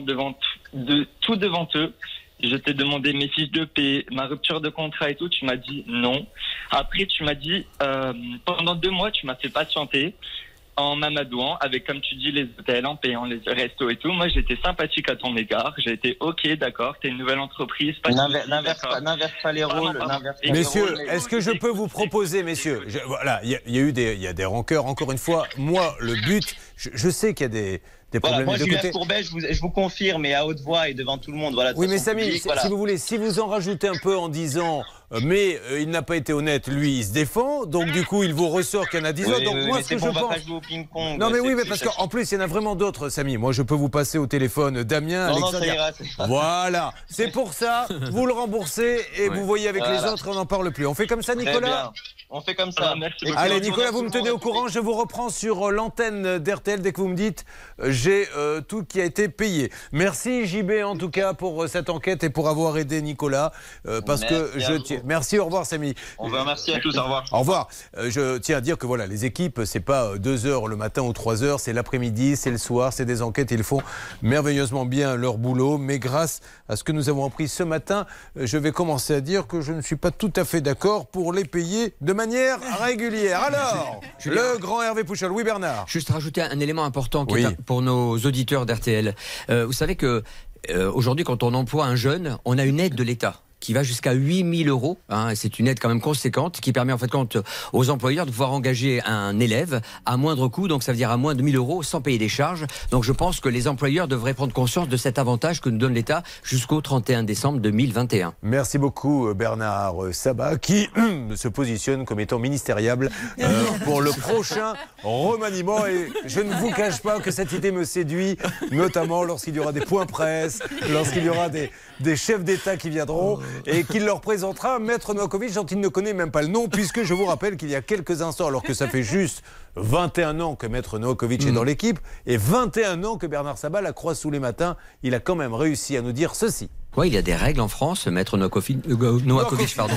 tout devant eux. Je t'ai demandé mes fiches de paie, ma rupture de contrat et tout. Tu m'as dit non. Après, tu m'as dit, pendant 2 mois, tu m'as fait patienter en m'amadouant avec, comme tu dis, les hôtels, en payant les restos et tout. Moi, j'étais sympathique à ton égard. J'ai été OK, d'accord, t'es une nouvelle entreprise. N'inverse pas les rôles. Messieurs, est-ce que je peux vous proposer, messieurs, voilà, il y a des rancœurs. Encore une fois, moi, le but, je sais qu'il y a des problèmes moi, de Julien côté. Courbet, je vous confirme, et à haute voix et devant tout le monde. Voilà, Oui, mais Samy, si vous voulez, si vous en rajoutez un peu en disant mais il n'a pas été honnête, lui, il se défend, donc du coup, il vous ressort qu'il y en a 10 autres. Donc moi, ce que je pense... pas jouer au ping-pong. Non, mais oui, mais parce qu'en plus, il y en a vraiment d'autres, Samy. Moi, je peux vous passer au téléphone Damien, Alexandre. Voilà, c'est pour ça, vous le remboursez et vous voyez avec les autres, on n'en parle plus. On fait comme ça, Nicolas ? On fait comme ça. Allez, Nicolas, vous me tenez au courant. Je vous reprends sur l'antenne d'RTL dès que vous me dites j'ai tout qui a été payé. Merci JB en tout cas pour cette enquête et pour avoir aidé Nicolas parce que je tiens. Merci, au revoir Samy. On va merci à tous, au revoir. Au revoir. Je tiens à dire que voilà, les équipes, c'est pas 2 heures le matin ou 3 heures, c'est l'après-midi, c'est le soir, c'est des enquêtes. Ils font merveilleusement bien leur boulot, mais grâce à ce que nous avons appris ce matin, je vais commencer à dire que je ne suis pas tout à fait d'accord pour les payer de manière régulière. Alors, le grand Hervé Pouchol. Oui, Bernard. Juste rajouter un élément important qui est pour nos auditeurs d'RTL. Vous savez que aujourd'hui, quand on emploie un jeune, on a une aide de l'État qui va jusqu'à 8 000 €. Hein, c'est une aide quand même conséquente qui permet en fait aux employeurs de pouvoir engager un élève à moindre coût, donc ça veut dire à moins de 1 000 € sans payer des charges. Donc je pense que les employeurs devraient prendre conscience de cet avantage que nous donne l'État jusqu'au 31 décembre 2021. Merci beaucoup Bernard Sabat qui se positionne comme étant ministériable pour le prochain remaniement. Et je ne vous cache pas que cette idée me séduit, notamment lorsqu'il y aura des points presse, lorsqu'il y aura des chefs d'État qui viendront et qu'il leur présentera Maître Novakovic, dont il ne connaît même pas le nom, puisque je vous rappelle qu'il y a quelques instants, alors que ça fait juste 21 ans que Maître Novakovic est dans l'équipe et 21 ans que Bernard Sabat la croise tous les matins, il a quand même réussi à nous dire ceci. Oui, il y a des règles en France, Maître Novakovic, pardon.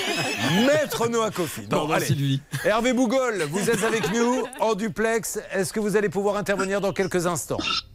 Maître Novakovic. Bon, allez. Lui. Hervé Bougol, vous êtes avec nous en duplex. Est-ce que vous allez pouvoir intervenir dans quelques instants ?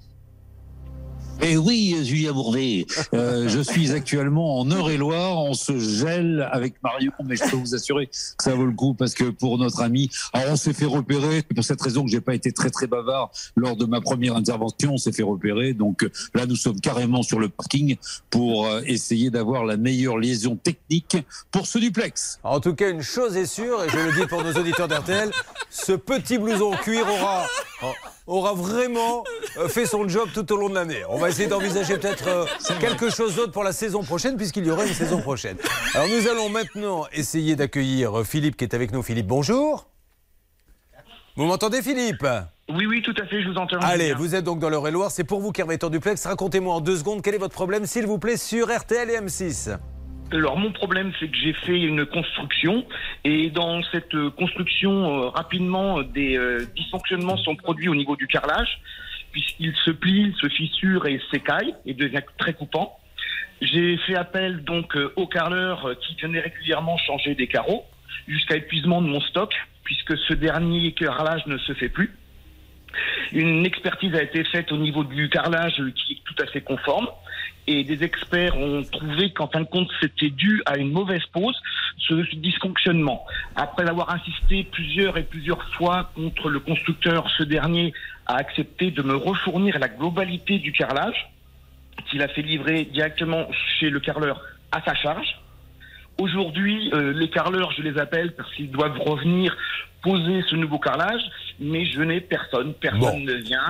Eh oui, Julien Bourvet, je suis actuellement en Eure-et-Loire, on se gèle avec Marion, mais je peux vous assurer que ça vaut le coup parce que pour notre ami, alors on s'est fait repérer, c'est pour cette raison que j'ai pas été très très bavard lors de ma première intervention, on s'est fait repérer, donc là nous sommes carrément sur le parking pour essayer d'avoir la meilleure liaison technique pour ce duplex. En tout cas, une chose est sûre, et je le dis pour nos auditeurs d'RTL, ce petit blouson cuir aura vraiment fait son job tout au long de l'année. On va essayer d'envisager peut-être quelque chose d'autre pour la saison prochaine, puisqu'il y aura une saison prochaine. Alors nous allons maintenant essayer d'accueillir Philippe qui est avec nous. Philippe, bonjour. Vous m'entendez, Philippe ? Oui, tout à fait, je vous entends. Allez, vous êtes donc dans l'Eure-et-Loire, c'est pour vous qu'Hervé est en duplex. Racontez-moi en 2 secondes quel est votre problème, s'il vous plaît, sur RTL et M6. Alors mon problème c'est que j'ai fait une construction et dans cette construction rapidement des dysfonctionnements sont produits au niveau du carrelage puisqu'il se plie, se fissure et s'écaille et devient très coupant. J'ai fait appel donc au carreleur qui venait régulièrement changer des carreaux jusqu'à épuisement de mon stock puisque ce dernier carrelage ne se fait plus. Une expertise a été faite au niveau du carrelage qui est tout à fait conforme. Et des experts ont trouvé qu'en fin de compte, c'était dû à une mauvaise pose, ce dysfonctionnement. Après avoir insisté plusieurs fois contre le constructeur, ce dernier a accepté de me refournir la globalité du carrelage, qu'il a fait livrer directement chez le carreleur à sa charge. Aujourd'hui, les carreleurs, je les appelle parce qu'ils doivent revenir poser ce nouveau carrelage, mais je n'ai personne ne vient.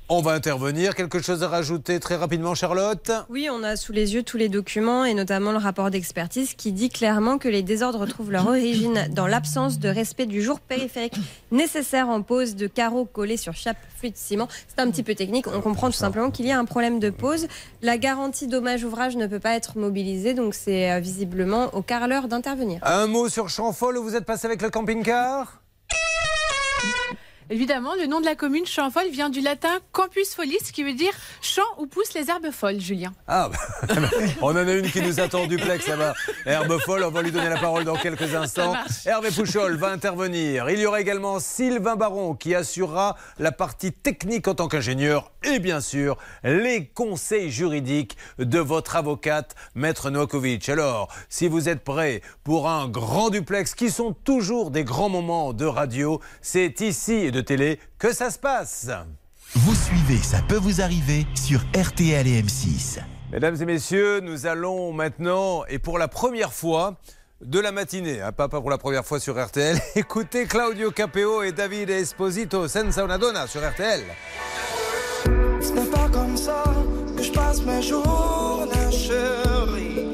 On va intervenir. Quelque chose à rajouter très rapidement, Charlotte ? Oui, on a sous les yeux tous les documents et notamment le rapport d'expertise qui dit clairement que les désordres trouvent leur origine dans l'absence de respect du jour périphérique nécessaire en pose de carreaux collés sur chaque flux de ciment. C'est un petit peu technique. On comprend tout simplement qu'il y a un problème de pose. La garantie dommage-ouvrage ne peut pas être mobilisée, donc c'est visiblement au carreleur d'intervenir. Un mot sur Champfol, où vous êtes passé avec le camping-car ? Évidemment, le nom de la commune, Champfol, vient du latin campus follis, qui veut dire champ où poussent les herbes folles, Julien. Ah, bah, on en a une qui nous attend en duplex là-bas. Herbe folle, on va lui donner la parole dans quelques instants. Hervé Pouchol va intervenir. Il y aura également Sylvain Baron qui assurera la partie technique en tant qu'ingénieur et bien sûr les conseils juridiques de votre avocate, Maître Novakovic. Alors, si vous êtes prêts pour un grand duplex qui sont toujours des grands moments de radio, c'est ici et de télé que ça se passe. Vous suivez, ça peut vous arriver sur RTL et M6. Mesdames et messieurs, nous allons maintenant, et pour la première fois de la matinée, pas pour la première fois sur RTL, écoutez Claudio Capéo et David Esposito, Senza una donna sur RTL. Ce n'est pas comme ça que je passe mes journées, chérie.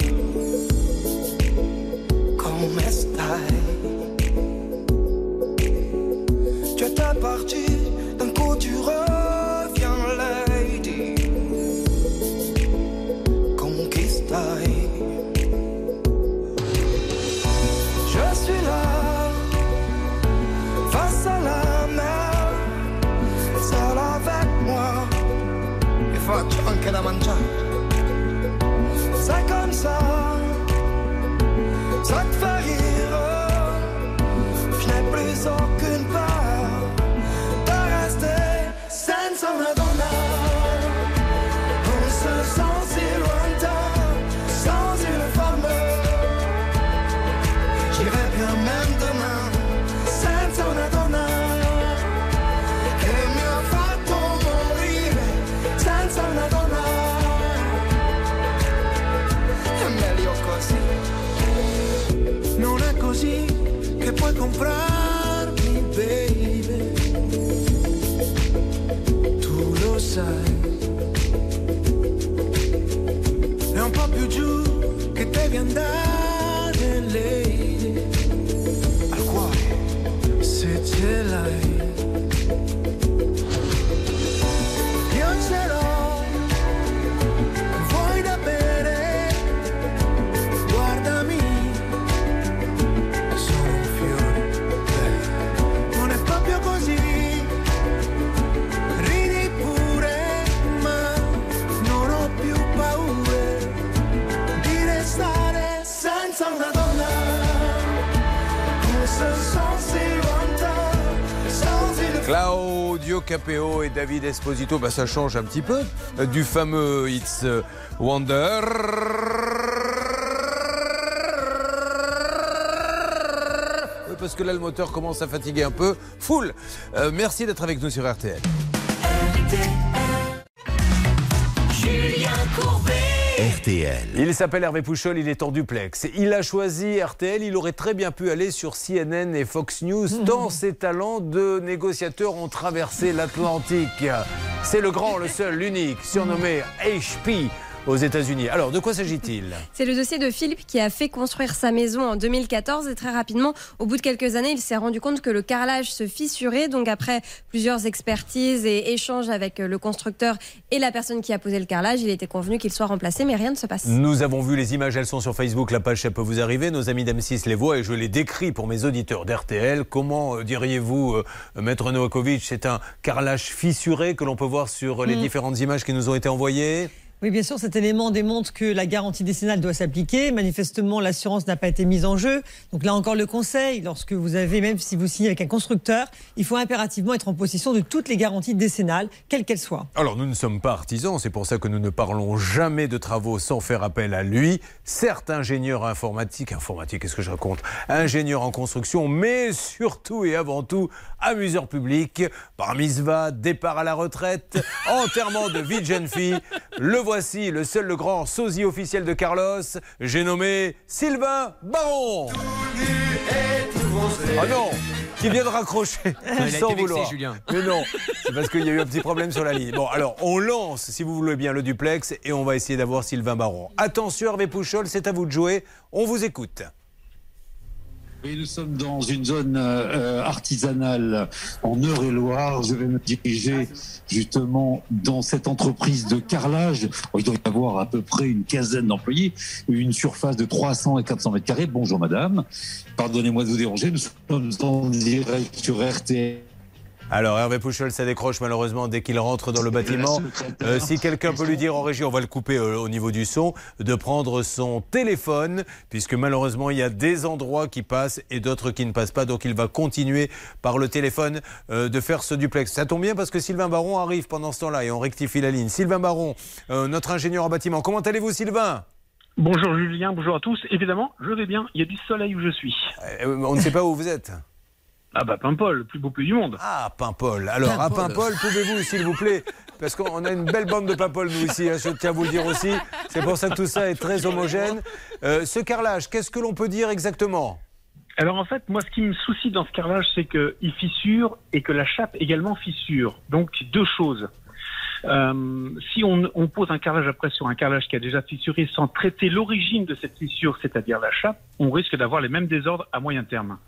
Comme estai. Tu étais parti, d'un coup tu reviens, lady. Conquistai. Je suis là, face à la mer, seul avec moi. E faccio anche da mangiare. C'est comme ça, ça te fait rire. Je n'ai plus aucune peur. Senza una donna, on se sent si lointain, sans une femme. J'irai bien même demain, senza una donna, che mi ha fatto morire, senza una donna, è meglio così. Non è così che puoi comprarmi, baby. È un po' più giù che devi andare, lady. Al cuore, se ce l'hai. Io ce l'ho, vuoi da bere? Guardami, sono un fiore. Non è proprio così. Claudio Capéo et David Esposito, bah ça change un petit peu du fameux It's Wonder. Parce que là le moteur commence à fatiguer un peu. Full. Merci d'être avec nous sur RTL. Julien Courbet. RTL. Il s'appelle Hervé Pouchol, il est en duplex. Il a choisi RTL, il aurait très bien pu aller sur CNN et Fox News, tant ses talents de négociateur ont traversé l'Atlantique. C'est le grand, le seul, l'unique, surnommé HP aux États-Unis. Alors, de quoi s'agit-il ? C'est le dossier de Philippe qui a fait construire sa maison en 2014 et très rapidement, au bout de quelques années, il s'est rendu compte que le carrelage se fissurait. Donc après plusieurs expertises et échanges avec le constructeur et la personne qui a posé le carrelage, il était convenu qu'il soit remplacé, mais rien ne se passe. Nous avons vu les images, elles sont sur Facebook, la page ça peut vous arriver. Nos amis d'M6 les voient et je les décris pour mes auditeurs d'RTL. Comment diriez-vous, Maître Novakovic, c'est un carrelage fissuré que l'on peut voir sur les différentes images qui nous ont été envoyées ? Oui, bien sûr, cet élément démontre que la garantie décennale doit s'appliquer. Manifestement, l'assurance n'a pas été mise en jeu. Donc là encore, le conseil, lorsque vous avez, même si vous signez avec un constructeur, il faut impérativement être en possession de toutes les garanties décennales, quelles qu'elles soient. Alors, nous ne sommes pas artisans, c'est pour ça que nous ne parlons jamais de travaux sans faire appel à lui. Certes, ingénieur informatique, qu'est-ce que je raconte ? Ingénieur en construction, mais surtout et avant tout, amuseur public, bar mitzvah, départ à la retraite, enterrement de vie de jeune fille. Le voici, le seul, le grand sosie officiel de Carlos. J'ai nommé Sylvain Baron. Ah non, qui vient de raccrocher sans vouloir. Julien. Mais non, c'est parce qu'il y a eu un petit problème sur la ligne. Bon, alors, on lance, si vous voulez bien, le duplex et on va essayer d'avoir Sylvain Baron. Attention, Hervé Pouchol, c'est à vous de jouer. On vous écoute. Et nous sommes dans une zone artisanale en Eure-et-Loire. Je vais me diriger justement dans cette entreprise de carrelage. Il doit y avoir à peu près une quinzaine d'employés, une surface de 300 et 400 mètres carrés. Bonjour madame, pardonnez-moi de vous déranger, nous sommes en direct sur RTL. Alors Hervé Pouchol, ça décroche malheureusement dès qu'il rentre dans le bâtiment. Si quelqu'un peut lui dire en régie, on va le couper au niveau du son, de prendre son téléphone, puisque malheureusement il y a des endroits qui passent et d'autres qui ne passent pas. Donc il va continuer par le téléphone de faire ce duplex. Ça tombe bien parce que Sylvain Baron arrive pendant ce temps-là et on rectifie la ligne. Sylvain Baron, notre ingénieur en bâtiment. Comment allez-vous Sylvain ? Bonjour Julien, bonjour à tous. Évidemment, je vais bien. Il y a du soleil où je suis. On ne sait pas où vous êtes. Ah bah Paimpol, le plus beau pays du monde. Ah, Paimpol. Alors, à Paimpol, pouvez-vous, s'il vous plaît, parce qu'on a une belle bande de Paimpol, nous, ici, je tiens à vous le dire aussi. C'est pour ça que tout ça est très homogène. Ce carrelage, qu'est-ce que l'on peut dire exactement ? Alors en fait, moi, ce qui me soucie dans ce carrelage, c'est qu'il fissure et que la chape également fissure. Donc, deux choses. Si on pose un carrelage après sur un carrelage qui a déjà fissuré sans traiter l'origine de cette fissure, c'est-à-dire la chape, on risque d'avoir les mêmes désordres à moyen terme.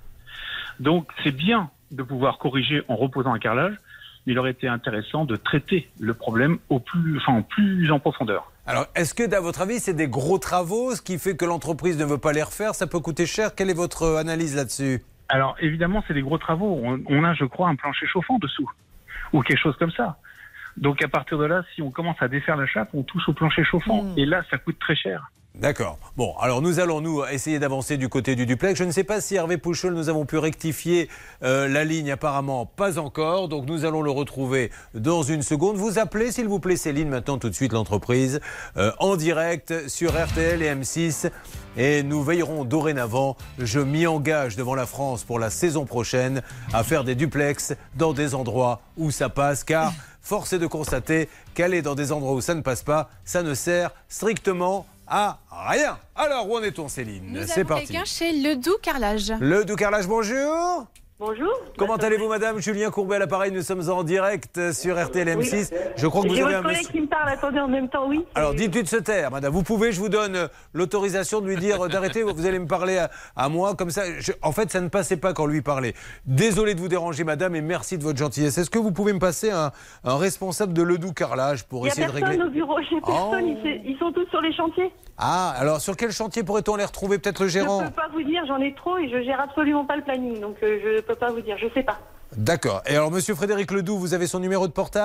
Donc c'est bien de pouvoir corriger en reposant un carrelage, mais il aurait été intéressant de traiter le problème plus en profondeur. Alors est-ce que, à votre avis, c'est des gros travaux, ce qui fait que l'entreprise ne veut pas les refaire ? Ça peut coûter cher. Quelle est votre analyse là-dessus ? Alors évidemment, c'est des gros travaux. On a, je crois, un plancher chauffant dessous, ou quelque chose comme ça. Donc à partir de là, si on commence à défaire la chape, on touche au plancher chauffant. Et là, ça coûte très cher. D'accord. Bon, alors nous allons essayer d'avancer du côté du duplex. Je ne sais pas si Hervé Pouchol, nous avons pu rectifier la ligne, apparemment pas encore. Donc nous allons le retrouver dans une seconde. Vous appelez s'il vous plaît Céline, maintenant tout de suite l'entreprise, en direct sur RTL et M6. Et nous veillerons dorénavant, je m'y engage devant la France pour la saison prochaine, à faire des duplex dans des endroits où ça passe, car force est de constater qu'aller dans des endroits où ça ne passe pas, ça ne sert strictement à rien. Alors, où en est-on, Céline ? C'est parti. Quelqu'un chez Ledoux Carrelage. Ledoux Carrelage, bonjour. Bonjour. Comment allez-vous, madame ? Julien Courbet à l'appareil, nous sommes en direct sur RTL M6. Oui. Je crois que vous J'ai avez votre collègue qui me parle, attendez en même temps, oui. Alors, dites-lui de se taire, madame. Vous pouvez, je vous donne l'autorisation de lui dire d'arrêter. Vous allez me parler à moi, comme ça. En fait, ça ne passait pas quand lui parlait. Désolé de vous déranger, madame, et merci de votre gentillesse. Est-ce que vous pouvez me passer un responsable de Ledoux Carrelage pour essayer de régler ? Il n'y a personne au bureau, j'ai personne, ils sont tous sur les chantiers. Ah, alors sur quel chantier pourrait-on les retrouver ? Peut-être le gérant ? Je ne peux pas vous dire, j'en ai trop et je gère absolument pas le planning, donc je ne peux pas vous dire, je ne sais pas. D'accord. Et alors, monsieur Frédéric Ledoux, vous avez son numéro de portable ?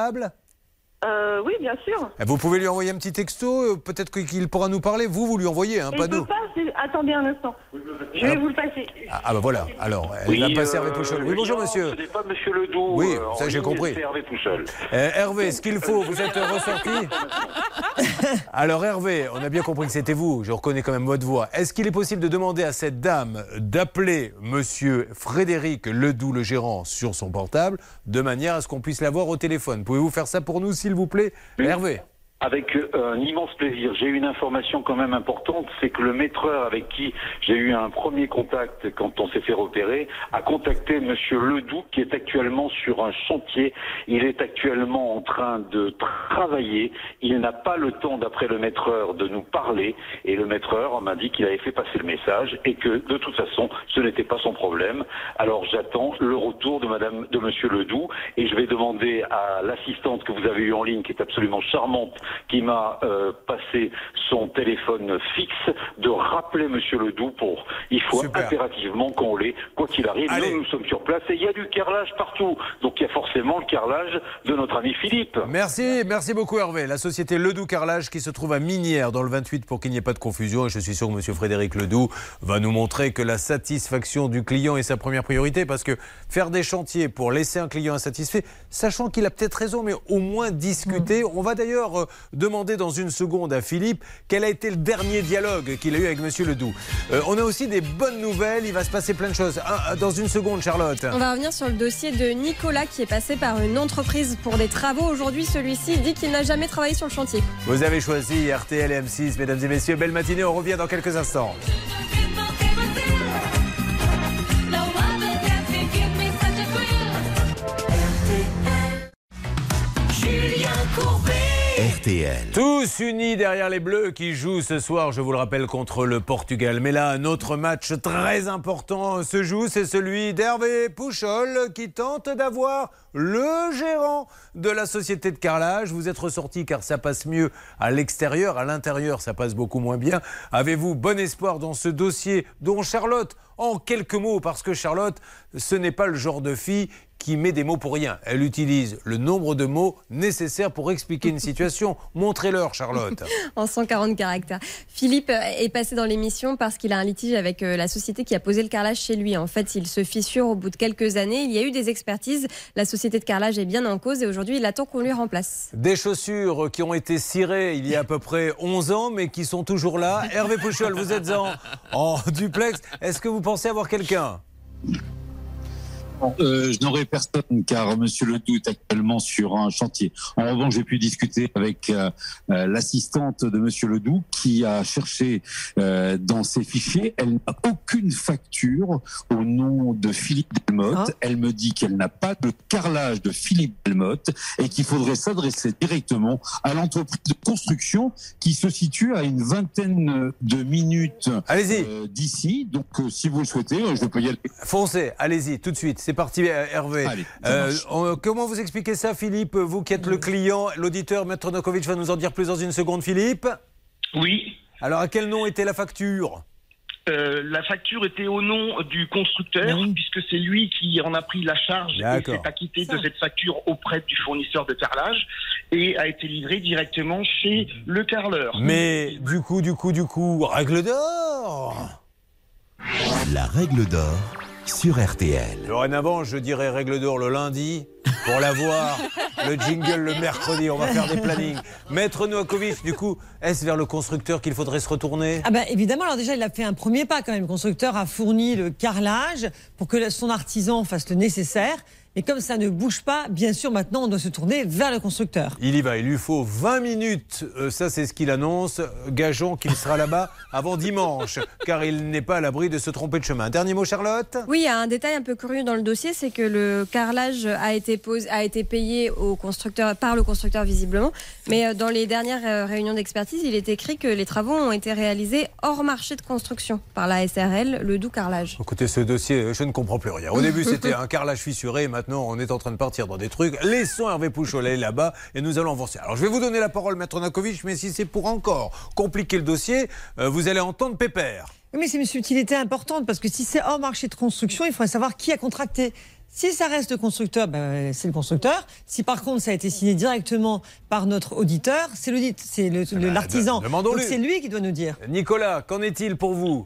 Oui, bien sûr. Vous pouvez lui envoyer un petit texto, peut-être qu'il pourra nous parler. Vous lui envoyez, hein, pas nous. Attendez un instant, je vais vous le passer. Ah bah voilà, alors, elle va passer Hervé Pouchol. Oui, bonjour monsieur. Ce n'est pas monsieur Ledoux. Oui, ça j'ai compris. C'est Hervé Pouchol. Hervé, ce qu'il faut, vous êtes ressorti. Alors Hervé, on a bien compris que c'était vous, je reconnais quand même votre voix. Est-ce qu'il est possible de demander à cette dame d'appeler monsieur Frédéric Ledoux, le gérant, sur son portable, de manière à ce qu'on puisse l'avoir au téléphone ? Pouvez-vous faire ça pour nous, s'il vous plaît, Hervé ? Avec un immense plaisir. J'ai une information quand même importante, c'est que le maîtreur avec qui j'ai eu un premier contact quand on s'est fait repérer a contacté monsieur Ledoux qui est actuellement sur un chantier. Il est actuellement en train de travailler. Il n'a pas le temps, d'après le maîtreur, de nous parler. Et le maîtreur m'a dit qu'il avait fait passer le message et que de toute façon, ce n'était pas son problème. Alors j'attends le retour de monsieur Ledoux et je vais demander à l'assistante que vous avez eue en ligne, qui est absolument charmante, qui m'a passé son téléphone fixe, de rappeler monsieur Ledoux pour... Il faut impérativement qu'on l'ait, quoi qu'il arrive. Nous sommes sur place et il y a du carrelage partout. Donc il y a forcément le carrelage de notre ami Philippe. Merci beaucoup Hervé. La société Ledoux Carrelage qui se trouve à Minières dans le 28 pour qu'il n'y ait pas de confusion. Et je suis sûr que monsieur Frédéric Ledoux va nous montrer que la satisfaction du client est sa première priorité, parce que faire des chantiers pour laisser un client insatisfait, sachant qu'il a peut-être raison, mais au moins discuter. On va d'ailleurs demander dans une seconde à Philippe quel a été le dernier dialogue qu'il a eu avec monsieur Ledoux. On a aussi des bonnes nouvelles, il va se passer plein de choses. Dans une seconde, Charlotte. On va revenir sur le dossier de Nicolas qui est passé par une entreprise pour des travaux. Aujourd'hui, celui-ci dit qu'il n'a jamais travaillé sur le chantier. Vous avez choisi RTL et M6, mesdames et messieurs. Belle matinée, on revient dans quelques instants. Courbet. RTL. Tous unis derrière les Bleus qui jouent ce soir, je vous le rappelle, contre le Portugal. Mais là, un autre match très important se joue, c'est celui d'Hervé Pouchol qui tente d'avoir le gérant de la société de carrelage. Vous êtes ressorti car ça passe mieux à l'extérieur, à l'intérieur ça passe beaucoup moins bien. Avez-vous bon espoir dans ce dossier dont Charlotte, en quelques mots, parce que Charlotte, ce n'est pas le genre de fille qui met des mots pour rien. Elle utilise le nombre de mots nécessaires pour expliquer une situation. Montrez-leur, Charlotte. En 140 caractères. Philippe est passé dans l'émission parce qu'il a un litige avec la société qui a posé le carrelage chez lui. En fait, il se fissure au bout de quelques années. Il y a eu des expertises. La société de carrelage est bien en cause et aujourd'hui, il attend qu'on lui remplace. Des chaussures qui ont été cirées il y a à peu près 11 ans, mais qui sont toujours là. Hervé Pouchol, vous êtes en duplex. Est-ce que vous pensez avoir quelqu'un ? Je n'aurai personne car Monsieur Ledoux est actuellement sur un chantier. En revanche, j'ai pu discuter avec l'assistante de Monsieur Ledoux qui a cherché dans ses fichiers. Elle n'a aucune facture au nom de Philippe Delmotte. Elle me dit qu'elle n'a pas de carrelage de Philippe Delmotte et qu'il faudrait s'adresser directement à l'entreprise de construction qui se situe à une vingtaine de minutes d'ici. Donc, si vous le souhaitez, je peux y aller. Foncez, allez-y, tout de suite. C'est parti, Hervé. Allez, comment vous expliquez ça, Philippe? Vous qui êtes le client, l'auditeur, Maître Novakovic va nous en dire plus dans une seconde, Philippe. Oui. Alors, à quel nom était la facture? La facture était au nom du constructeur, puisque c'est lui qui en a pris la charge et s'est acquitté de cette facture auprès du fournisseur de carrelage et a été livré directement chez le carreleur. Mais du coup, règle d'or. La règle d'or sur RTL. Dorénavant, je dirais règle d'or le lundi pour l'avoir, le jingle le mercredi, on va faire des plannings. Maître Novakovic, du coup, est-ce vers le constructeur qu'il faudrait se retourner? Ah ben évidemment, alors déjà il a fait un premier pas quand même. Le constructeur a fourni le carrelage pour que son artisan fasse le nécessaire. Et comme ça ne bouge pas, bien sûr, maintenant, on doit se tourner vers le constructeur. Il y va, il lui faut 20 minutes. Ça, c'est ce qu'il annonce. Gageons qu'il sera là-bas avant dimanche, car il n'est pas à l'abri de se tromper de chemin. Dernier mot, Charlotte? Oui, il y a un détail un peu curieux dans le dossier, c'est que le carrelage a été payé au constructeur, par le constructeur visiblement. Mais dans les dernières réunions d'expertise, il est écrit que les travaux ont été réalisés hors marché de construction par la SRL, le Doux Carrelage. Écoutez, ce dossier, je ne comprends plus rien. Au début, c'était un carrelage fissuré. Maintenant, on est en train de partir dans des trucs. Laissons Hervé Poucholet là-bas et nous allons avancer. Alors, je vais vous donner la parole, Maître Novakovic, mais si c'est pour encore compliquer le dossier, vous allez entendre Pépère. Oui, mais c'est une subtilité importante parce que si c'est hors marché de construction, il faudrait savoir qui a contracté. Si ça reste le constructeur, c'est le constructeur. Si par contre ça a été signé directement par notre auditeur, c'est l'artisan. Donc c'est lui qui doit nous dire. Nicolas, qu'en est-il pour vous?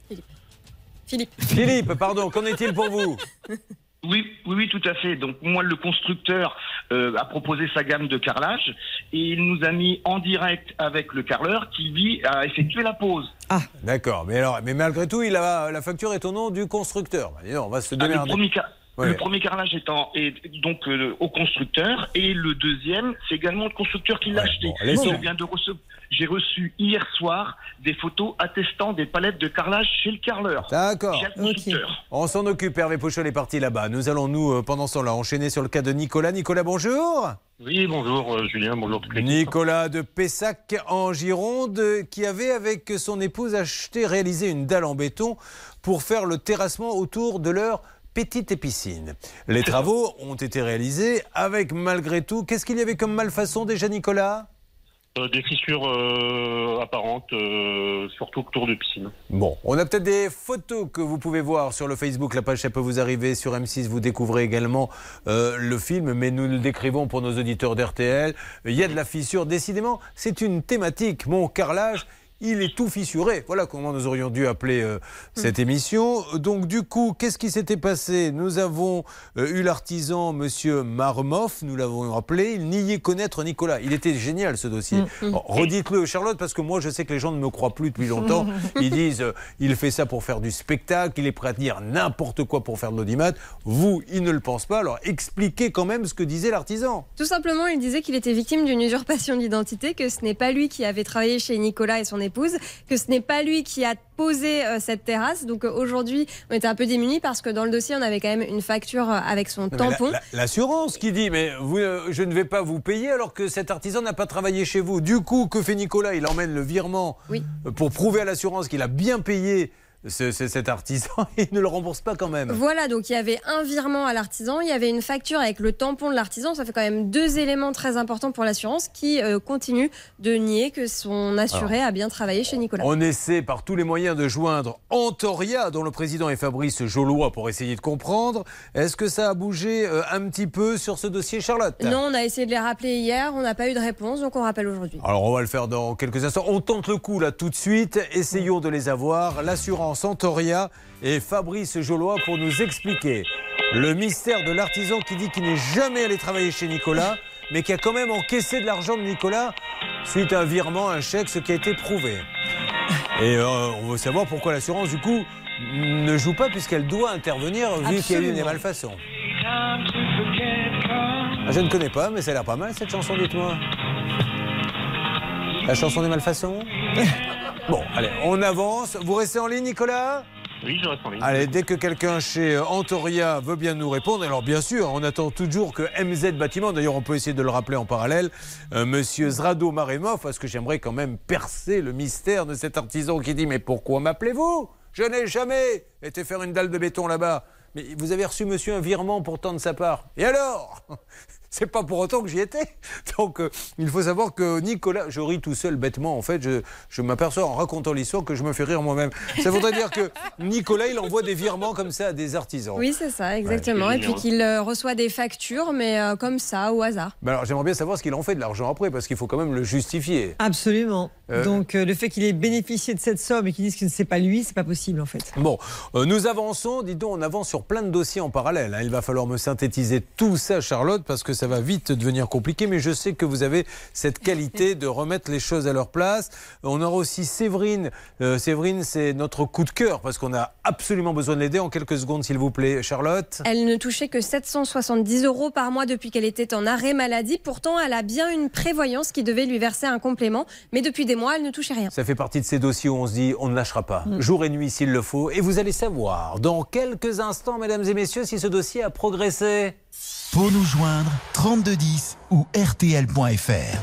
Philippe, pardon, qu'en est-il pour vous? Oui, tout à fait. Donc moi, le constructeur a proposé sa gamme de carrelage et il nous a mis en direct avec le carreleur qui, lui, a effectué la pose. Ah, d'accord. Mais malgré tout, la facture est au nom du constructeur. On va se démerder. Le premier carrelage est donc au constructeur et le deuxième, c'est également le constructeur qui l'a acheté. J'ai reçu hier soir des photos attestant des palettes de carrelage chez le carreleur. D'accord. On s'en occupe. Hervé Pouchol est parti là-bas. Nous allons, pendant ce temps-là, enchaîner sur le cas de Nicolas. Nicolas, bonjour. Oui, bonjour Julien, bonjour toute l'équipe. Nicolas de Pessac en Gironde qui avait avec son épouse réalisé une dalle en béton pour faire le terrassement autour de leur petite piscine. Les travaux ont été réalisés avec malgré tout. Qu'est-ce qu'il y avait comme malfaçon déjà, Nicolas? Des fissures apparentes, surtout autour de piscine. Bon, on a peut-être des photos que vous pouvez voir sur le Facebook. La page, ça peut vous arriver. Sur M6, vous découvrez également le film, mais nous le décrivons pour nos auditeurs d'RTL. Il y a de la fissure. Décidément, c'est une thématique. Mon carrelage, il est tout fissuré. Voilà comment nous aurions dû appeler cette émission. Donc du coup, qu'est-ce qui s'était passé? Nous avons eu l'artisan Monsieur Marmoff, nous l'avons appelé. Il niait connaître Nicolas. Il était génial ce dossier. Redites-le, Charlotte, parce que moi je sais que les gens ne me croient plus depuis longtemps. Ils disent, il fait ça pour faire du spectacle, il est prêt à dire n'importe quoi pour faire de l'audimat. Vous, il ne le pense pas. Alors expliquez quand même ce que disait l'artisan. Tout simplement, il disait qu'il était victime d'une usurpation d'identité, que ce n'est pas lui qui avait travaillé chez Nicolas et son épouse, que ce n'est pas lui qui a posé cette terrasse. Donc aujourd'hui, on était un peu démunis parce que dans le dossier, on avait quand même une facture avec son tampon. L'assurance qui dit, mais je ne vais pas vous payer alors que cet artisan n'a pas travaillé chez vous. Du coup, que fait Nicolas? Il emmène le virement pour prouver à l'assurance qu'il a bien payé cet artisan et il ne le rembourse pas quand même. Voilà, donc il y avait un virement à l'artisan, il y avait une facture avec le tampon de l'artisan. Ça fait quand même 2 éléments très importants pour l'assurance qui continue de nier que son assuré a bien travaillé chez Nicolas. On essaie par tous les moyens de joindre Antoria, dont le président est Fabrice Jollois, pour essayer de comprendre. Est-ce que ça a bougé un petit peu sur ce dossier, Charlotte? Non, on a essayé de les rappeler hier, on n'a pas eu de réponse, donc on rappelle aujourd'hui. Alors on va le faire dans quelques instants. On tente le coup là tout de suite. Essayons de les avoir. L'assurance Antoria et Fabrice Jollois pour nous expliquer le mystère de l'artisan qui dit qu'il n'est jamais allé travailler chez Nicolas, mais qui a quand même encaissé de l'argent de Nicolas suite à un virement, un chèque, ce qui a été prouvé. Et on veut savoir pourquoi l'assurance, du coup, ne joue pas puisqu'elle doit intervenir vu qu'il y a eu des malfaçons. Je ne connais pas, mais ça a l'air pas mal cette chanson, dites-moi. La chanson des malfaçons. Bon, allez, on avance. Vous restez en ligne, Nicolas? Oui, je reste en ligne. Allez, dès que quelqu'un chez Antoria veut bien nous répondre, alors bien sûr, on attend toujours que MZ Bâtiment, d'ailleurs on peut essayer de le rappeler en parallèle, Monsieur Zrado Maremov, parce que j'aimerais quand même percer le mystère de cet artisan qui dit « Mais pourquoi m'appelez-vous? Je n'ai jamais été faire une dalle de béton là-bas. Mais vous avez reçu, monsieur, un virement pourtant de sa part. Et alors ?» C'est pas pour autant que j'y étais. Donc, il faut savoir que Nicolas... Je ris tout seul bêtement, en fait. Je m'aperçois en racontant l'histoire que je me fais rire moi-même. Ça voudrait dire que Nicolas, il envoie des virements comme ça à des artisans. Oui, c'est ça, exactement. Et puis qu'il reçoit des factures, mais comme ça, au hasard. Ben alors, j'aimerais bien savoir ce qu'il en fait de l'argent après, parce qu'il faut quand même le justifier. Absolument. Donc, le fait qu'il ait bénéficié de cette somme et qu'il dise que ce n'est pas lui, c'est pas possible, en fait. Bon, nous avançons. Dis donc, on avance sur plein de dossiers en parallèle. Hein. Il va falloir me synthétiser tout ça, Charlotte, parce que ça va vite devenir compliqué, mais je sais que vous avez cette qualité de remettre les choses à leur place. On aura aussi Séverine. Séverine, c'est notre coup de cœur, parce qu'on a absolument besoin de l'aider. En quelques secondes, s'il vous plaît, Charlotte. Elle ne touchait que 770 € par mois depuis qu'elle était en arrêt maladie. Pourtant, elle a bien une prévoyance qui devait lui verser un complément, mais depuis des mois, elle ne touchait rien. Ça fait partie de ces dossiers où on se dit, on ne lâchera pas, jour et nuit s'il le faut. Et vous allez savoir, dans quelques instants, mesdames et messieurs, si ce dossier a progressé. Pour nous joindre, 3210 ou rtl.fr.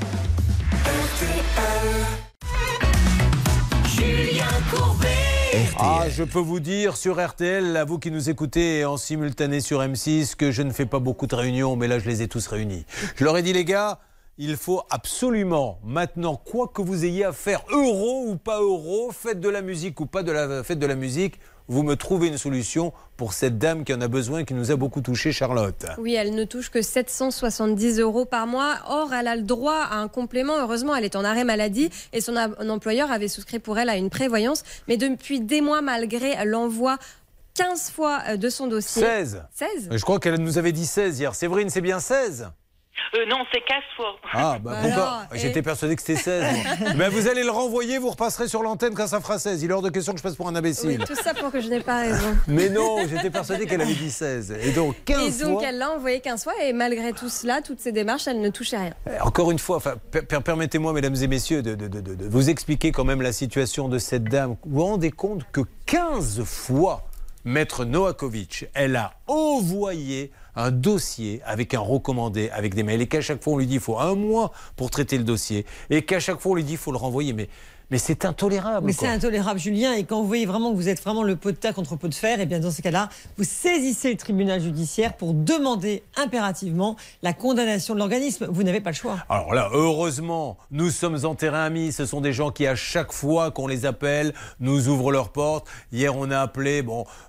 Julien Courbet. Ah, je peux vous dire sur RTL, à vous qui nous écoutez en simultané sur M6, que je ne fais pas beaucoup de réunions, mais là je les ai tous réunis. Je leur ai dit, les gars, il faut absolument, maintenant, quoi que vous ayez à faire, euro ou pas euro, faites de la musique ou pas faites de la musique, vous me trouvez une solution pour cette dame qui en a besoin, qui nous a beaucoup touché, Charlotte. Oui, elle ne touche que 770 € par mois. Or, elle a le droit à un complément. Heureusement, elle est en arrêt maladie et son employeur avait souscrit pour elle à une prévoyance. Mais depuis des mois, malgré l'envoi 15 fois de son dossier... 16 Je crois qu'elle nous avait dit 16 hier. Séverine, c'est bien 16 Non, c'est 15 fois. Ah, bah pourquoi? J'étais persuadé que c'était 16. Ben, vous allez le renvoyer, vous repasserez sur l'antenne quand ça fera 16. Il est hors de question que je passe pour un imbécile. Oui, tout ça pour que je n'ai pas raison. Mais non, j'étais persuadé qu'elle avait dit 16. Et donc 15 Et donc fois... elle l'a envoyé 15 fois et malgré tout cela, toutes ces démarches, elle ne touchait rien. Encore une fois, permettez-moi, mesdames et messieurs, de vous expliquer quand même la situation de cette dame. Vous vous rendez compte que 15 fois, Maître Novakovic, elle a envoyé un dossier avec un recommandé, avec des mails, et qu'à chaque fois on lui dit il faut 1 mois pour traiter le dossier, et qu'à chaque fois on lui dit il faut le renvoyer. Mais c'est intolérable. Mais c'est intolérable, Julien. Et quand vous voyez vraiment que vous êtes vraiment le pot de terre contre pot de fer, et bien dans ce cas-là, vous saisissez le tribunal judiciaire pour demander impérativement la condamnation de l'organisme. Vous n'avez pas le choix. Alors là, heureusement, nous sommes en terrain ami. Ce sont des gens qui, à chaque fois qu'on les appelle, nous ouvrent leurs portes. Hier, on a appelé,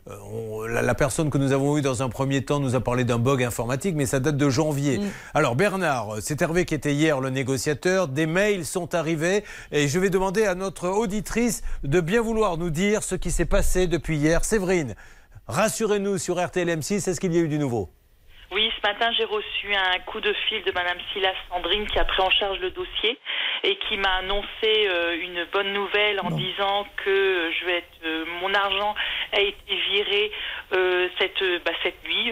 la personne que nous avons eue dans un premier temps nous a parlé d'un bug informatique, mais ça date de janvier. Alors Bernard, c'est Hervé qui était hier le négociateur. Des mails sont arrivés et je vais demander à notre auditrice de bien vouloir nous dire ce qui s'est passé depuis hier. Séverine, rassurez-nous sur RTL M6, est-ce qu'il y a eu du nouveau? Oui, ce matin, j'ai reçu un coup de fil de Madame Silas Sandrine qui a pris en charge le dossier et qui m'a annoncé une bonne nouvelle en disant que mon argent a été viré cette nuit,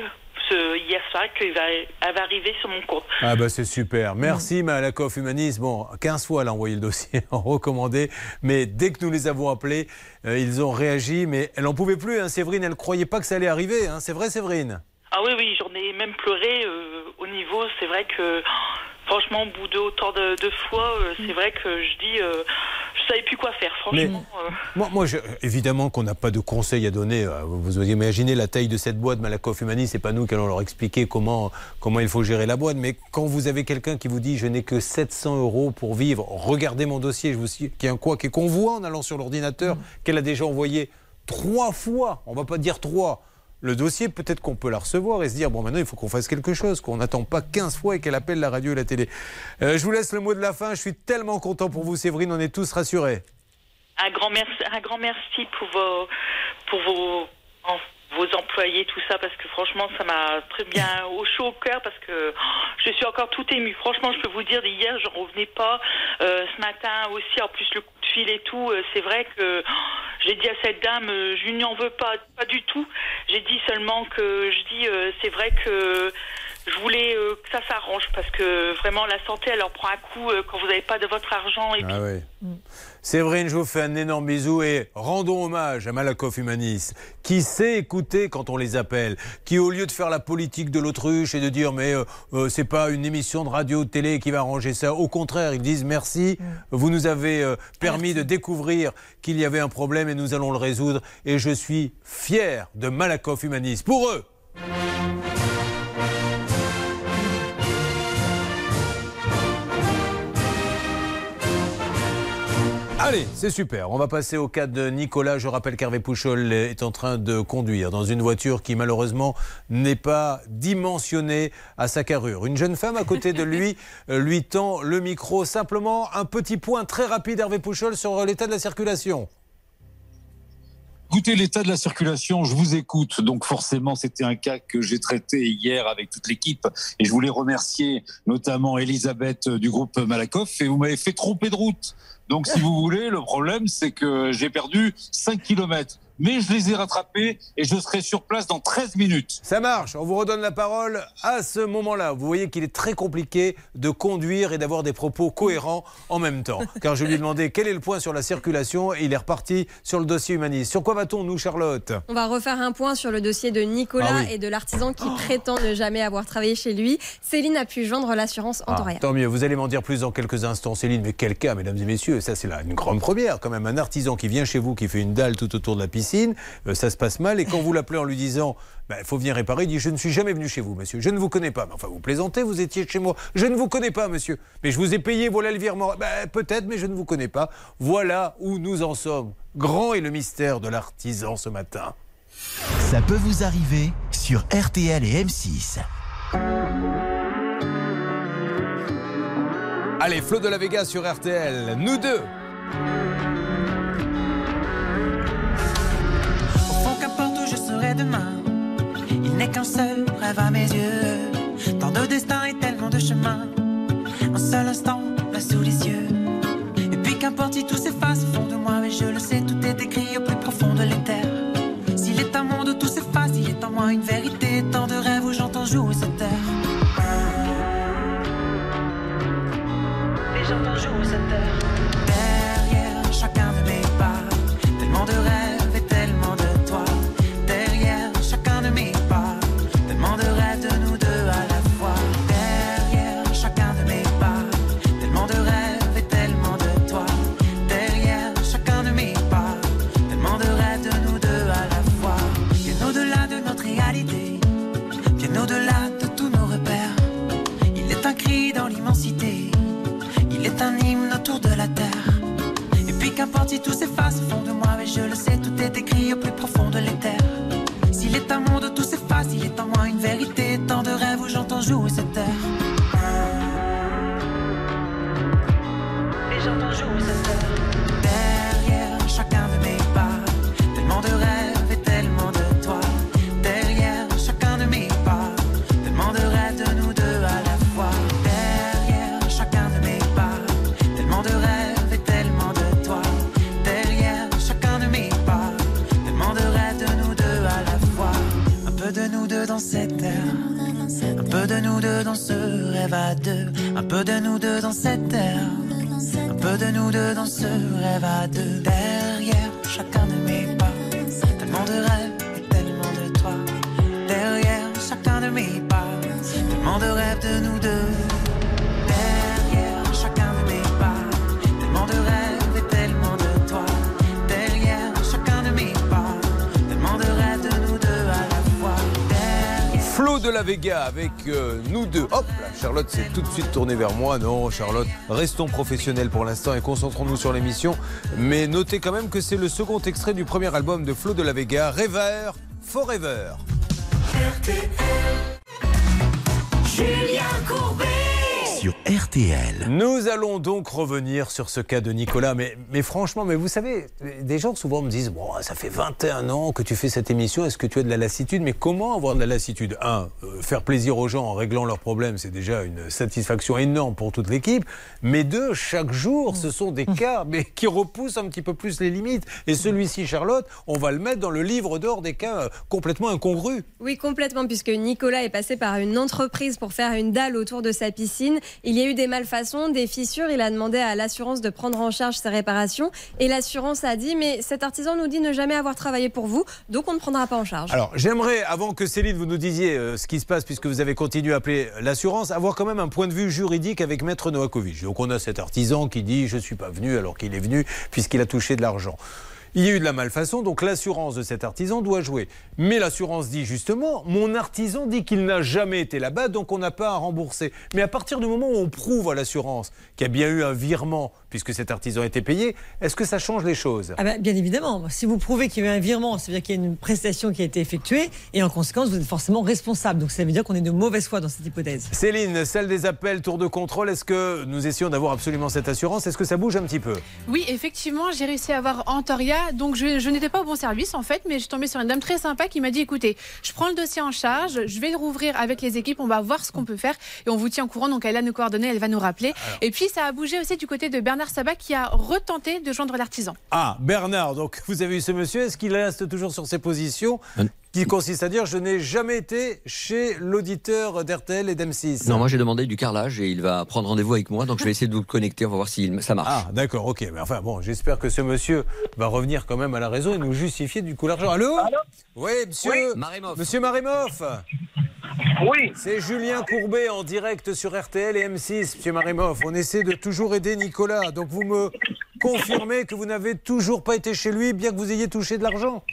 hier soir qu'elle va arriver sur mon compte. Ah bah c'est super. Merci Malakoff Humanisme. Bon, 15 fois elle a envoyé le dossier en recommandé, mais dès que nous les avons appelés, ils ont réagi, mais elle n'en pouvait plus, hein, Séverine, elle ne croyait pas que ça allait arriver, hein. C'est vrai Séverine? Ah oui, j'en ai même pleuré au niveau, c'est vrai que franchement, au bout de autant de fois, c'est vrai que je dis, je savais plus quoi faire, franchement. Moi évidemment qu'on n'a pas de conseils à donner. Vous imaginez la taille de cette boîte, Malakoff Humanisme, c'est pas nous qui allons leur expliquer comment il faut gérer la boîte. Mais quand vous avez quelqu'un qui vous dit, je n'ai que 700 € pour vivre, regardez mon dossier, qui qu'on voit en allant sur l'ordinateur, qu'elle a déjà envoyé 3 fois, on va pas dire 3. Le dossier, peut-être qu'on peut la recevoir et se dire, bon, maintenant, il faut qu'on fasse quelque chose, qu'on n'attend pas 15 fois et qu'elle appelle la radio et la télé. Je vous laisse le mot de la fin. Je suis tellement content pour vous, Séverine. On est tous rassurés. Un grand merci pour vos employés, tout ça, parce que franchement, ça m'a très bien au chaud au cœur, parce que je suis encore tout émue. Franchement, je peux vous dire, d'hier, je n'en revenais pas. Ce matin aussi, en plus, le coup de fil et tout, c'est vrai que j'ai dit à cette dame, je n'y en veux pas du tout. J'ai dit seulement que, c'est vrai que je voulais que ça s'arrange, parce que vraiment, la santé, elle en prend un coup quand vous n'avez pas de votre argent. Et puis... oui. Séverine, je vous fais un énorme bisou et rendons hommage à Malakoff Humanisme, qui sait écouter quand on les appelle, qui au lieu de faire la politique de l'autruche et de dire mais c'est pas une émission de radio ou de télé qui va arranger ça, au contraire, ils disent merci, vous nous avez permis de découvrir qu'il y avait un problème et nous allons le résoudre, et je suis fier de Malakoff Humanisme. Pour eux. Allez, c'est super. On va passer au cas de Nicolas. Je rappelle qu'Hervé Pouchol est en train de conduire dans une voiture qui, malheureusement, n'est pas dimensionnée à sa carrure. Une jeune femme à côté de lui lui tend le micro. Simplement, un petit point très rapide, Hervé Pouchol, sur l'état de la circulation. Écoutez, l'état de la circulation, je vous écoute. Donc forcément, c'était un cas que j'ai traité hier avec toute l'équipe. Et je voulais remercier notamment Elisabeth du groupe Malakoff. Et vous m'avez fait tromper de route. Donc si vous voulez, le problème, c'est que j'ai perdu 5 km. Mais je les ai rattrapés et je serai sur place dans 13 minutes. Ça marche, on vous redonne la parole à ce moment-là. Vous voyez qu'il est très compliqué de conduire et d'avoir des propos cohérents en même temps. Car je lui ai demandé quel est le point sur la circulation et il est reparti sur le dossier humaniste. Sur quoi va-t-on, nous, Charlotte? On va refaire un point sur le dossier de Nicolas et de l'artisan qui prétend ne jamais avoir travaillé chez lui. Céline a pu joindre l'assurance Antoria. Tant mieux, vous allez m'en dire plus dans quelques instants. Céline, mais quel cas, mesdames et messieurs, ça c'est là une grande première quand même. Un artisan qui vient chez vous, qui fait une dalle tout autour de la piscine. Ça se passe mal, et quand vous l'appelez en lui disant il faut venir réparer, il dit je ne suis jamais venu chez vous, monsieur, je ne vous connais pas. Mais enfin, vous plaisantez, vous étiez chez moi, je ne vous connais pas, monsieur, mais je vous ai payé, voilà le virement. Peut-être, mais je ne vous connais pas. Voilà où nous en sommes. Grand est le mystère de l'artisan ce matin. Ça peut vous arriver sur RTL et M6. Allez, Flo de la Vega sur RTL, nous deux. Demain, il n'est qu'un seul rêve à mes yeux. Tant de destin et tellement de chemin. Un seul instant, là sous les yeux. Et puis qu'importe si tout s'efface au fond de moi, mais je le sais, tout est écrit au plus profond de l'éther. S'il est un monde où tout s'efface, il est en moi une vérité. Tant de rêves où j'entends jouer cette terre. Et j'entends jouer cette terre. Derrière chacun de mes pas, tellement de rêves. Qu'importe si tout s'efface au fond de moi, mais je le sais, tout est écrit au plus profond de l'éther. S'il est un monde où tout s'efface, il est en moi une vérité. Tant de rêves où j'entends jouer cette terre. Et j'entends jouer cette terre. Derrière chacun de mes pas, tellement de rêves et tellement de toi. Derrière chacun de mes pas, tellement de rêves de nous deux à la fois. Derrière chacun de mes pas, tellement de rêves. De nous deux dans cette terre. cette terre. Un peu de nous deux dans ce rêve à deux. Derrière chacun de mes pas, tellement de rêves et tellement de toi. Derrière chacun de mes pas, tellement de rêves de nous deux. Derrière chacun de mes pas, tellement de rêves et tellement de toi. Derrière chacun de mes pas, tellement de rêves de nous deux à la fois. Flo de la Vega avec nous deux. Hop là, Charlotte s'est tout de suite tournée vers moi. Non, Charlotte, restons professionnels pour l'instant et concentrons-nous sur l'émission. Mais notez quand même que c'est le second extrait du premier album de Flo de la Vega, Rêveur Forever. Julien Courbet sur RTL. Nous allons donc revenir sur ce cas de Nicolas. Mais franchement, mais vous savez, des gens souvent me disent bon, ça fait 21 ans que tu fais cette émission, est-ce que tu as de la lassitude? Mais comment avoir de la lassitude? Faire plaisir aux gens en réglant leurs problèmes, c'est déjà une satisfaction énorme pour toute l'équipe. Mais deux, chaque jour, ce sont des cas mais qui repoussent un petit peu plus les limites. Et celui-ci, Charlotte, on va le mettre dans le livre d'or des cas complètement incongrus. Oui, complètement, puisque Nicolas est passé par une entreprise pour faire une dalle autour de sa piscine. Il y a eu des malfaçons, des fissures. Il a demandé à l'assurance de prendre en charge ses réparations. Et l'assurance a dit, mais cet artisan nous dit ne jamais avoir travaillé pour vous, donc on ne prendra pas en charge. Alors, j'aimerais, avant que Céline, vous nous disiez ce qui se passe, puisque vous avez continué à appeler l'assurance, avoir quand même un point de vue juridique avec Maître Novakovic. Donc on a cet artisan qui dit, je ne suis pas venu, alors qu'il est venu, puisqu'il a touché de l'argent. Il y a eu de la malfaçon, donc l'assurance de cet artisan doit jouer. Mais l'assurance dit justement, mon artisan dit qu'il n'a jamais été là-bas, donc on n'a pas à rembourser. Mais à partir du moment où on prouve à l'assurance qu'il y a bien eu un virement, puisque cet artisan a été payé, est-ce que ça change les choses? Bien évidemment. Si vous prouvez qu'il y a eu un virement, ça veut dire qu'il y a une prestation qui a été effectuée, et en conséquence, vous êtes forcément responsable. Donc ça veut dire qu'on est de mauvaise foi dans cette hypothèse. Céline, celle des appels, tour de contrôle, est-ce que nous essayons d'avoir absolument cette assurance? Est-ce que ça bouge un petit peu? Oui, effectivement, j'ai réussi à avoir Antoria. Donc je n'étais pas au bon service en fait, mais je suis tombée sur une dame très sympa qui m'a dit écoutez, je prends le dossier en charge, je vais le rouvrir avec les équipes, on va voir ce qu'on peut faire et on vous tient au courant. Donc elle a nos coordonnées, elle va nous rappeler. Et puis ça a bougé aussi du côté de Bernard Sabat qui a retenté de joindre l'artisan. Ah, Bernard, donc vous avez eu ce monsieur, est-ce qu'il reste toujours sur ses positions qui consiste à dire je n'ai jamais été chez l'auditeur d'RTL et d'M6? Non, moi j'ai demandé du carrelage et il va prendre rendez-vous avec moi, donc je vais essayer de vous connecter, on va voir si ça marche. Ah, d'accord, ok. Mais enfin bon, j'espère que ce monsieur va revenir quand même à la raison et nous justifier du coup l'argent. Allô? Oui, monsieur. Oui. Marimoff. Monsieur Marimoff. Oui. C'est Julien Courbet en direct sur RTL et M6, monsieur Marimoff. On essaie de toujours aider Nicolas. Donc vous me confirmez que vous n'avez toujours pas été chez lui, bien que vous ayez touché de l'argent?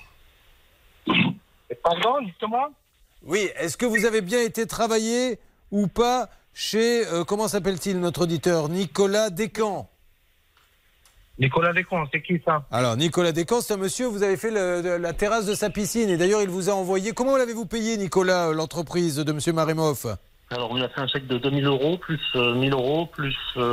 Pardon, justement? Oui, est-ce que vous avez bien été travailler ou pas chez, comment s'appelle-t-il notre auditeur? Nicolas Descamps. Nicolas Descamps, c'est qui ça? Alors, Nicolas Descamps, c'est un monsieur, vous avez fait la terrasse de sa piscine et d'ailleurs il vous a envoyé. Comment l'avez-vous payé, Nicolas, l'entreprise de monsieur Marimoff? Alors, on lui a fait un chèque de 2000 euros, plus 1000 euros, plus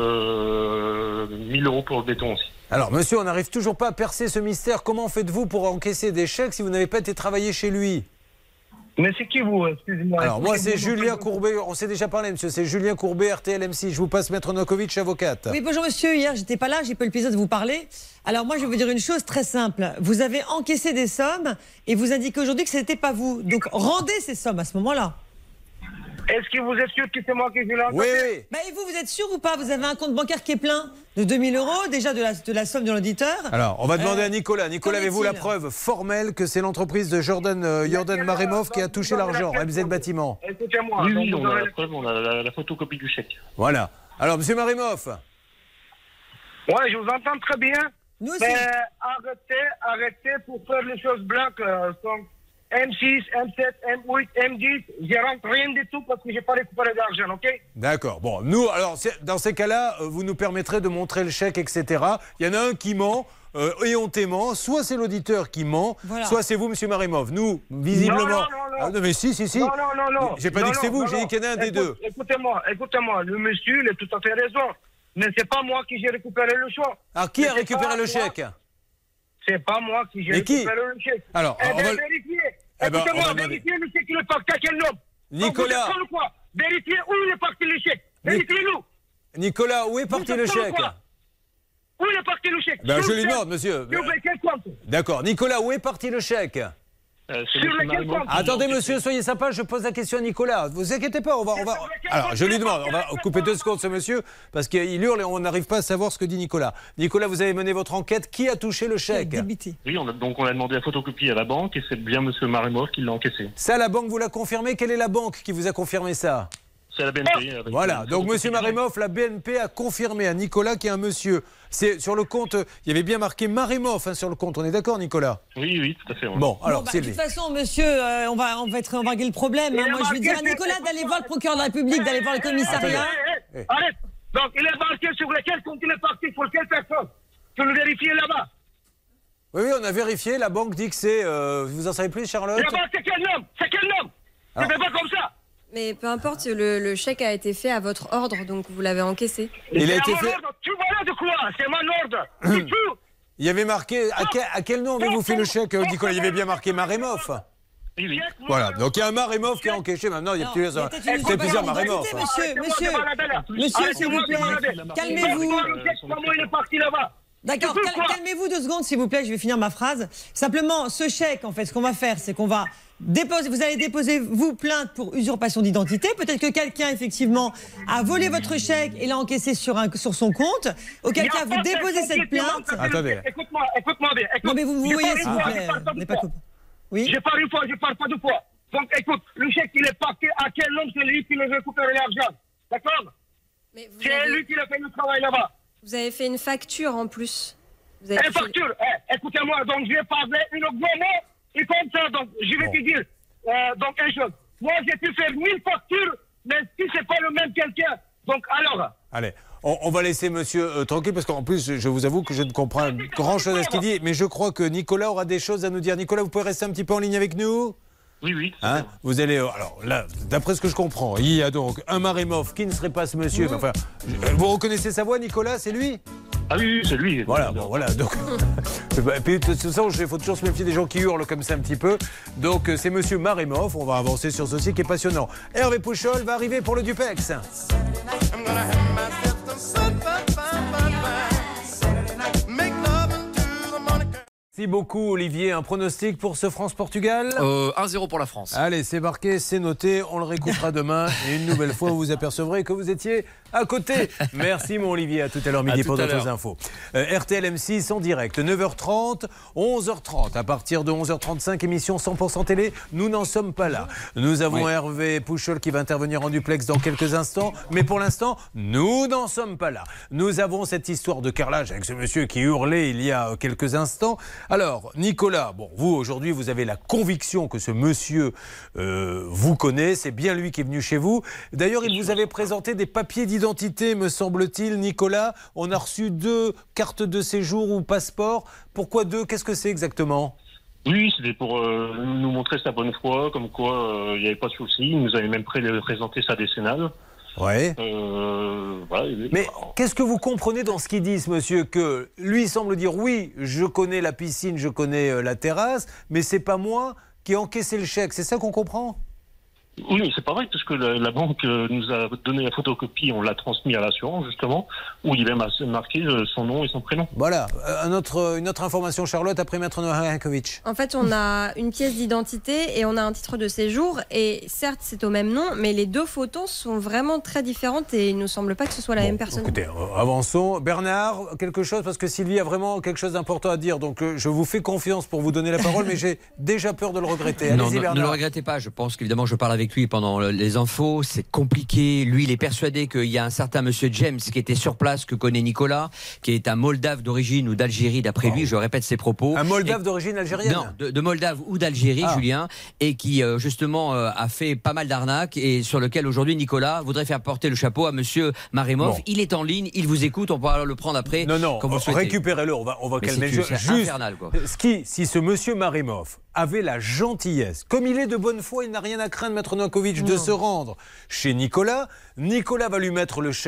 1000 euros pour le béton aussi. Alors, monsieur, on n'arrive toujours pas à percer ce mystère. Comment faites-vous pour encaisser des chèques si vous n'avez pas été travailler chez lui? Mais c'est qui vous? Excusez-moi. Alors, moi, c'est Julien Courbet. On s'est déjà parlé, monsieur. C'est Julien Courbet, RTL M6. Je vous passe Maître Novakovic, avocate. Oui, bonjour, monsieur. Hier, j'étais pas là. J'ai pas eu le plaisir de vous parler. Alors, moi, je vais vous dire une chose très simple. Vous avez encaissé des sommes et vous indiquez aujourd'hui que ce n'était pas vous. Donc, rendez ces sommes à ce moment-là. Est-ce que vous êtes sûr que c'est moi qui vais l'encaisser? Oui. Et vous êtes sûr ou pas? Vous avez un compte bancaire qui est plein de 2000 euros, déjà de la somme de l'auditeur. Alors, on va demander à Nicolas. Nicolas, avez-vous la preuve formelle que c'est l'entreprise de Jordan Marimoff qui a touché l'argent, MZ Bâtiment? Écoutez-moi. Oui, on a la preuve, on a la photocopie du chèque. Voilà. Alors, monsieur Marimoff. Ouais, je vous entends très bien. Nous aussi. Mais arrêtez pour faire les choses blanches. M6, M7, M8, M10, je rentre rien du tout parce que j'ai pas récupéré d'argent, ok? D'accord. Bon, nous, alors, dans ces cas-là, vous nous permettrez de montrer le chèque, etc. Il y en a un qui ment, éhontément. Soit c'est l'auditeur qui ment, soit c'est vous, monsieur Marimoff. Nous, visiblement... Non. Ah, non, mais si. Non. J'ai pas dit que c'est vous, j'ai dit qu'il y en a un des deux. Écoutez-moi. Le monsieur, il a tout à fait raison. Mais c'est pas moi qui j'ai récupéré le choix. Alors, qui a récupéré le chèque? C'est pas moi qui j'ai récupéré le chèque. Alors, on va vérifier. Écoutez-moi, vérifiez le chèque, il est parti à quel nom? Nicolas. Vérifiez où il est parti le chèque. Vérifiez-le. Nicolas, où est parti le chèque? Où est parti le chèque? Ben, je lui demande, monsieur. Quel compte? D'accord. Nicolas, où est parti le chèque? Attendez, monsieur, soyez sympa, je pose la question à Nicolas. Vous inquiétez pas, on va... Alors, je lui demande, on va couper 2 secondes ce monsieur, parce qu'il hurle et on n'arrive pas à savoir ce que dit Nicolas. Nicolas, vous avez mené votre enquête. Qui a touché le chèque? Oui, on a demandé la photocopie à la banque et c'est bien monsieur Marimov qui l'a encaissé. Ça, la banque vous l'a confirmé. Quelle est la banque qui vous a confirmé ça? C'est la BNP. Voilà, donc monsieur Marimov, la BNP a confirmé à Nicolas qu'il y a un monsieur. C'est sur le compte, il y avait bien marqué Marimov sur le compte, on est d'accord Nicolas? Oui, tout à fait. Ouais. Bon, alors de toute façon, monsieur, on va régler le problème. Moi, je vais dire à Nicolas d'aller voir le procureur de la République, d'aller voir le commissariat. Arrête. Donc, il est marqué sur lequel compte il est parti, pour quelle personne? Tu le vérifies là-bas. Oui, on a vérifié, la banque dit que c'est... vous en savez plus, Charlotte? C'est quel nom? C'est pas comme ça. Mais peu importe, le chèque a été fait à votre ordre, donc vous l'avez encaissé. Il a été fait... Tu vois de quoi? C'est mon ordre. C'est tout. Il y avait marqué... À quel nom avez-vous fait le chèque, Nicolas? Il y avait bien marqué Marimov. Oui. Voilà, donc il y a un Marimov qui est encaissé maintenant. Il y a plusieurs Marimov. Monsieur, s'il vous plaît, calmez-vous. Comment il est parti là-bas? D'accord, calmez-vous 2 secondes, s'il vous plaît, je vais finir ma phrase. Simplement, ce chèque, en fait, ce qu'on va faire, c'est qu'on va déposer, vous allez déposer, vous, plainte pour usurpation d'identité. Peut-être que quelqu'un, effectivement, a volé votre chèque et l'a encaissé sur son compte. Auquel cas, vous déposez cette plainte. Attendez. Écoute-moi bien. Non, mais vous voyez, s'il vous plaît, n'est pas coupé. Oui. Je parle une fois, je parle pas 2 fois. Donc, écoute, le chèque, il est parti à quel nom? C'est lui qui nous récupère l'argent. D'accord? C'est lui qui a fait le travail là-bas. Vous avez fait une facture en plus. Une facture. Écoutez-moi, donc je vais parler une augmentation et comme ça, donc je vais te dire donc une chose. Moi, j'ai pu faire 1000 factures, mais si c'est pas le même quelqu'un, donc alors... Allez, on va laisser monsieur tranquille, parce qu'en plus, je vous avoue que je ne comprends grand-chose à ce qu'il dit, mais je crois que Nicolas aura des choses à nous dire. Nicolas, vous pouvez rester un petit peu en ligne avec nous? Oui. Vous allez... alors là, d'après ce que je comprends, il y a donc un Marimov qui ne serait pas ce monsieur. Enfin, vous reconnaissez sa voix, Nicolas? C'est lui? Ah oui, c'est lui. Voilà, bon, voilà. Donc, puis de toute façon, il faut toujours se méfier des gens qui hurlent comme ça un petit peu. Donc, c'est monsieur Marimov. On va avancer sur ce dossier qui est passionnant. Hervé Pouchol va arriver pour le Dupex. Merci beaucoup Olivier. Un pronostic pour ce France-Portugal? 1-0 pour la France. Allez, c'est marqué, c'est noté. On le réécoutera demain. Et une nouvelle fois, vous apercevrez que vous étiez à côté. Merci mon Olivier. À tout à l'heure midi pour d'autres infos. RTL M6 en direct, 9h30, 11h30. À partir de 11h35, émission 100% télé. Nous n'en sommes pas là. Nous avons Hervé Pouchol qui va intervenir en duplex dans quelques instants. Mais pour l'instant, nous n'en sommes pas là. Nous avons cette histoire de carrelage avec ce monsieur qui hurlait il y a quelques instants. Alors, Nicolas, bon, vous, aujourd'hui, vous avez la conviction que ce monsieur vous connaît. C'est bien lui qui est venu chez vous. D'ailleurs, il vous avait présenté des papiers d'identité, me semble-t-il, Nicolas. On a reçu 2 cartes de séjour ou passeports. Pourquoi 2? Qu'est-ce que c'est exactement? Oui, c'était pour nous montrer sa bonne foi, comme quoi il n'y avait pas de souci. Il nous avait même présenté sa décennale. Ouais. Voilà. Mais qu'est-ce que vous comprenez dans ce qu'il dit, ce monsieur? Que lui semble dire oui, je connais la piscine, je connais la terrasse, mais c'est pas moi qui ai encaissé le chèque. C'est ça qu'on comprend? Oui, mais c'est pas vrai, puisque la banque nous a donné la photocopie, on l'a transmis à l'assurance, justement, où il est marqué son nom et son prénom. Voilà. Une autre information, Charlotte, après Maître Novakovic. En fait, on a une pièce d'identité et on a un titre de séjour. Et certes, c'est au même nom, mais les 2 photos sont vraiment très différentes et il ne nous semble pas que ce soit la même personne. Écoutez, avançons. Bernard, quelque chose, parce que Sylvie a vraiment quelque chose d'important à dire. Donc, je vous fais confiance pour vous donner la parole, mais j'ai déjà peur de le regretter. Non, Allez-y, Bernard. ne le regrettez pas. Je pense qu'évidemment, je parle avec lui pendant les infos, c'est compliqué. Lui, il est persuadé qu'il y a un certain monsieur James qui était sur place, que connaît Nicolas, qui est un Moldave d'origine ou d'Algérie, d'après lui, je répète ses propos. Un Moldave d'origine algérienne? Non, de Moldave ou d'Algérie, Julien, et qui justement a fait pas mal d'arnaques et sur lequel aujourd'hui Nicolas voudrait faire porter le chapeau à monsieur Marimov. Bon. Il est en ligne, il vous écoute, on pourra le prendre après. Non, récupérez-le, on va calmer le jeu. C'est infernal, quoi. Si ce monsieur Marimov avait la gentillesse, comme il est de bonne foi, il n'a rien à craindre, Maître Novakovic, de se rendre chez Nicolas. Nicolas va lui mettre le chèque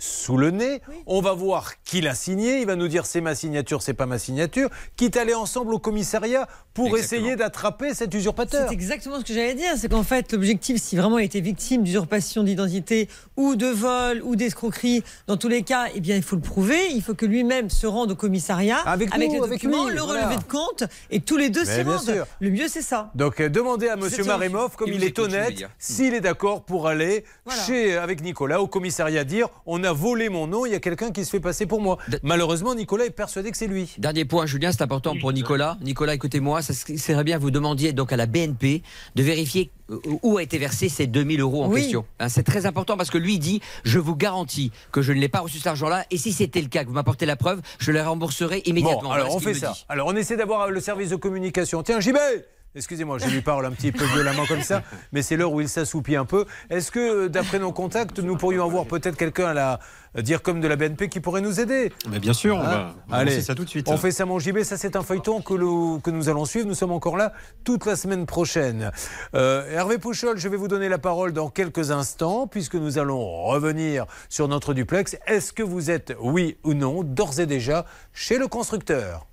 sous le nez. On va voir qui l'a signé. Il va nous dire c'est ma signature, c'est pas ma signature. Quitte à aller ensemble au commissariat pour essayer d'attraper cet usurpateur. C'est exactement ce que j'allais dire. C'est qu'en fait, l'objectif, si vraiment il était victime d'usurpation d'identité ou de vol ou d'escroquerie, dans tous les cas, eh bien, il faut le prouver. Il faut que lui-même se rende au commissariat avec les documents, le relevé de compte, et tous les deux s'y rendent. Le mieux, c'est ça. Donc, demandez à M. Marémov, comme il est honnête, s'il est d'accord pour aller avec Nicolas au commissariat dire on a volé mon nom, il y a quelqu'un qui se fait passer pour moi. Malheureusement, Nicolas est persuadé que c'est lui. Dernier point, Julien, c'est important pour Nicolas. Nicolas, écoutez-moi, ça serait bien que vous demandiez donc à la BNP de vérifier où a été versé ces 2000 € en question. C'est très important parce que lui dit je vous garantis que je ne l'ai pas reçu cet argent-là, et si c'était le cas, que vous m'apportez la preuve, je le rembourserai immédiatement. Bon, alors on fait ça. Alors on essaie d'avoir le service de communication. Tiens, JB, excusez-moi, je lui parle un petit peu violemment comme ça, mais c'est l'heure où il s'assoupit un peu. Est-ce que, d'après nos contacts, nous pourrions avoir peut-être quelqu'un à la DIRCOM de la BNP qui pourrait nous aider? Mais bien sûr, on va lancer ça tout de suite. On fait ça, mon JB. Ça, c'est un feuilleton que nous allons suivre. Nous sommes encore là toute la semaine prochaine. Hervé Pouchol, je vais vous donner la parole dans quelques instants, puisque nous allons revenir sur notre duplex. Est-ce que vous êtes, oui ou non, d'ores et déjà chez le constructeur?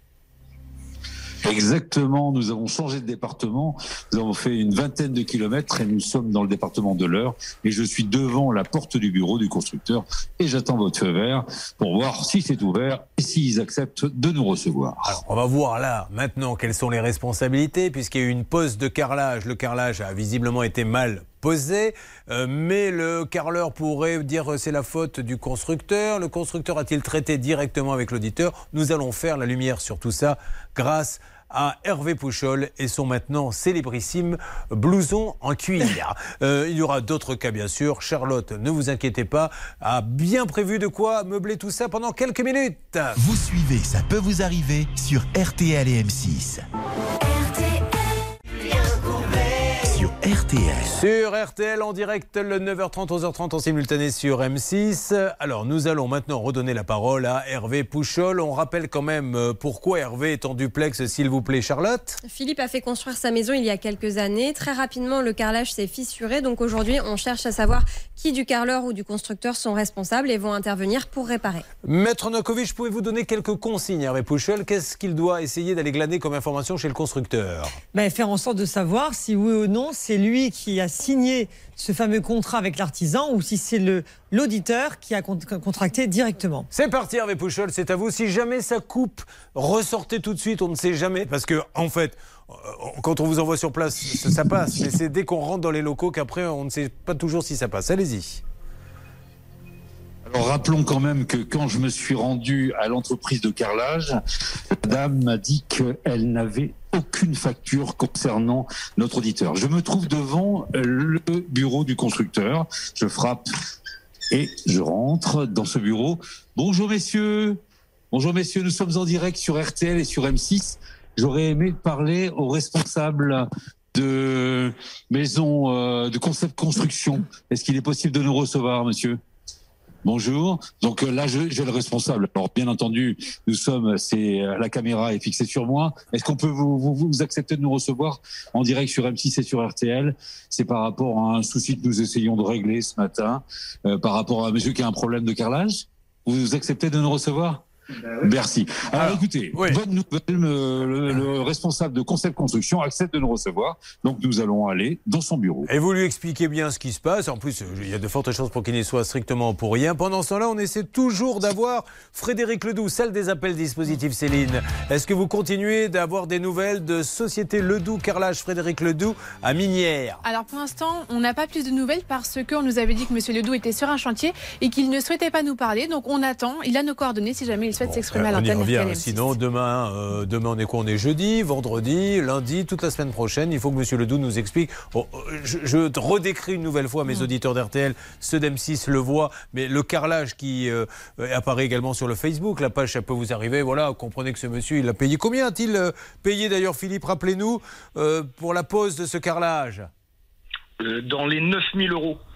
Exactement, nous avons changé de département, nous avons fait une vingtaine de kilomètres et nous sommes dans le département de l'Eure, et je suis devant la porte du bureau du constructeur et j'attends votre feu vert pour voir si c'est ouvert et s'ils acceptent de nous recevoir. Alors, on va voir là maintenant quelles sont les responsabilités, puisqu'il y a eu une pose de carrelage. Le carrelage a visiblement été mal posé, mais le carreleur pourrait dire c'est la faute du constructeur. Le constructeur a-t-il traité directement avec l'auditeur? Nous allons faire la lumière sur tout ça grâce à Hervé Pouchol et son maintenant célébrissime blouson en cuir. Il y aura d'autres cas bien sûr. Charlotte, ne vous inquiétez pas, a bien prévu de quoi meubler tout ça pendant quelques minutes. Vous suivez, ça peut vous arriver sur RTL et M6. RTL. Sur RTL en direct le 9h30, 11h30 en simultané sur M6. Alors nous allons maintenant redonner la parole à Hervé Pouchol. On rappelle quand même pourquoi Hervé est en duplex, s'il vous plaît, Charlotte. Philippe a fait construire sa maison il y a quelques années. Très rapidement, le carrelage s'est fissuré. Donc aujourd'hui, on cherche à savoir qui du carreleur ou du constructeur sont responsables et vont intervenir pour réparer. Maître Nokovic, pouvez-vous donner quelques consignes à Hervé Pouchol? Qu'est-ce qu'il doit essayer d'aller glaner comme information chez le constructeur? Faire en sorte de savoir si oui ou non c'est lui qui a signé ce fameux contrat avec l'artisan ou si c'est l'auditeur qui a contracté directement. C'est parti Hervé Pouchol, c'est à vous. Si jamais ça coupe, ressortez tout de suite, on ne sait jamais. Parce que en fait, quand on vous envoie sur place, ça passe. Mais c'est dès qu'on rentre dans les locaux qu'après, on ne sait pas toujours si ça passe. Allez-y. Alors rappelons quand même que quand je me suis rendu à l'entreprise de carrelage, la dame m'a dit qu'elle n'avait aucune facture concernant notre auditeur. Je me trouve devant le bureau du constructeur, je frappe et je rentre dans ce bureau. Bonjour messieurs, nous sommes en direct sur RTL et sur M6. J'aurais aimé parler au responsable de maison de concept construction. Est-ce qu'il est possible de nous recevoir, monsieur ? Bonjour. Donc là, j'ai le responsable. Alors bien entendu, la caméra est fixée sur moi. Est-ce qu'on peut vous accepter de nous recevoir en direct sur M6 et sur RTL? C'est par rapport à un souci que nous essayons de régler ce matin, par rapport à un monsieur qui a un problème de carrelage. Vous acceptez de nous recevoir? Merci. Alors écoutez, bonne nouvelle, le responsable de Concept Construction accepte de nous recevoir, donc nous allons aller dans son bureau. Et vous lui expliquez bien ce qui se passe. En plus, il y a de fortes chances pour qu'il n'y soit strictement pour rien. Pendant ce temps-là, on essaie toujours d'avoir Frédéric Ledoux, salle des appels dispositif Céline. Est-ce que vous continuez d'avoir des nouvelles de Société Ledoux Carrelage Frédéric Ledoux à Minières? Alors pour l'instant, on n'a pas plus de nouvelles parce qu'on nous avait dit que M. Ledoux était sur un chantier et qu'il ne souhaitait pas nous parler. Donc on attend. Il a nos coordonnées si jamais il souhaite s'exprimer à l'antenne. On y revient. Sinon, demain, on est quoi? On est jeudi, vendredi, lundi, toute la semaine prochaine. Il faut que M. Ledoux nous explique. Je redécris une nouvelle fois, mes auditeurs d'RTL, ceux d'M6 le voient, mais le carrelage qui apparaît également sur le Facebook, la page, ça peut vous arriver. Voilà, comprenez que ce monsieur, il a payé. Combien a-t-il payé d'ailleurs, Philippe? Rappelez-nous, pour la pose de ce carrelage. Dans les 9 000 €.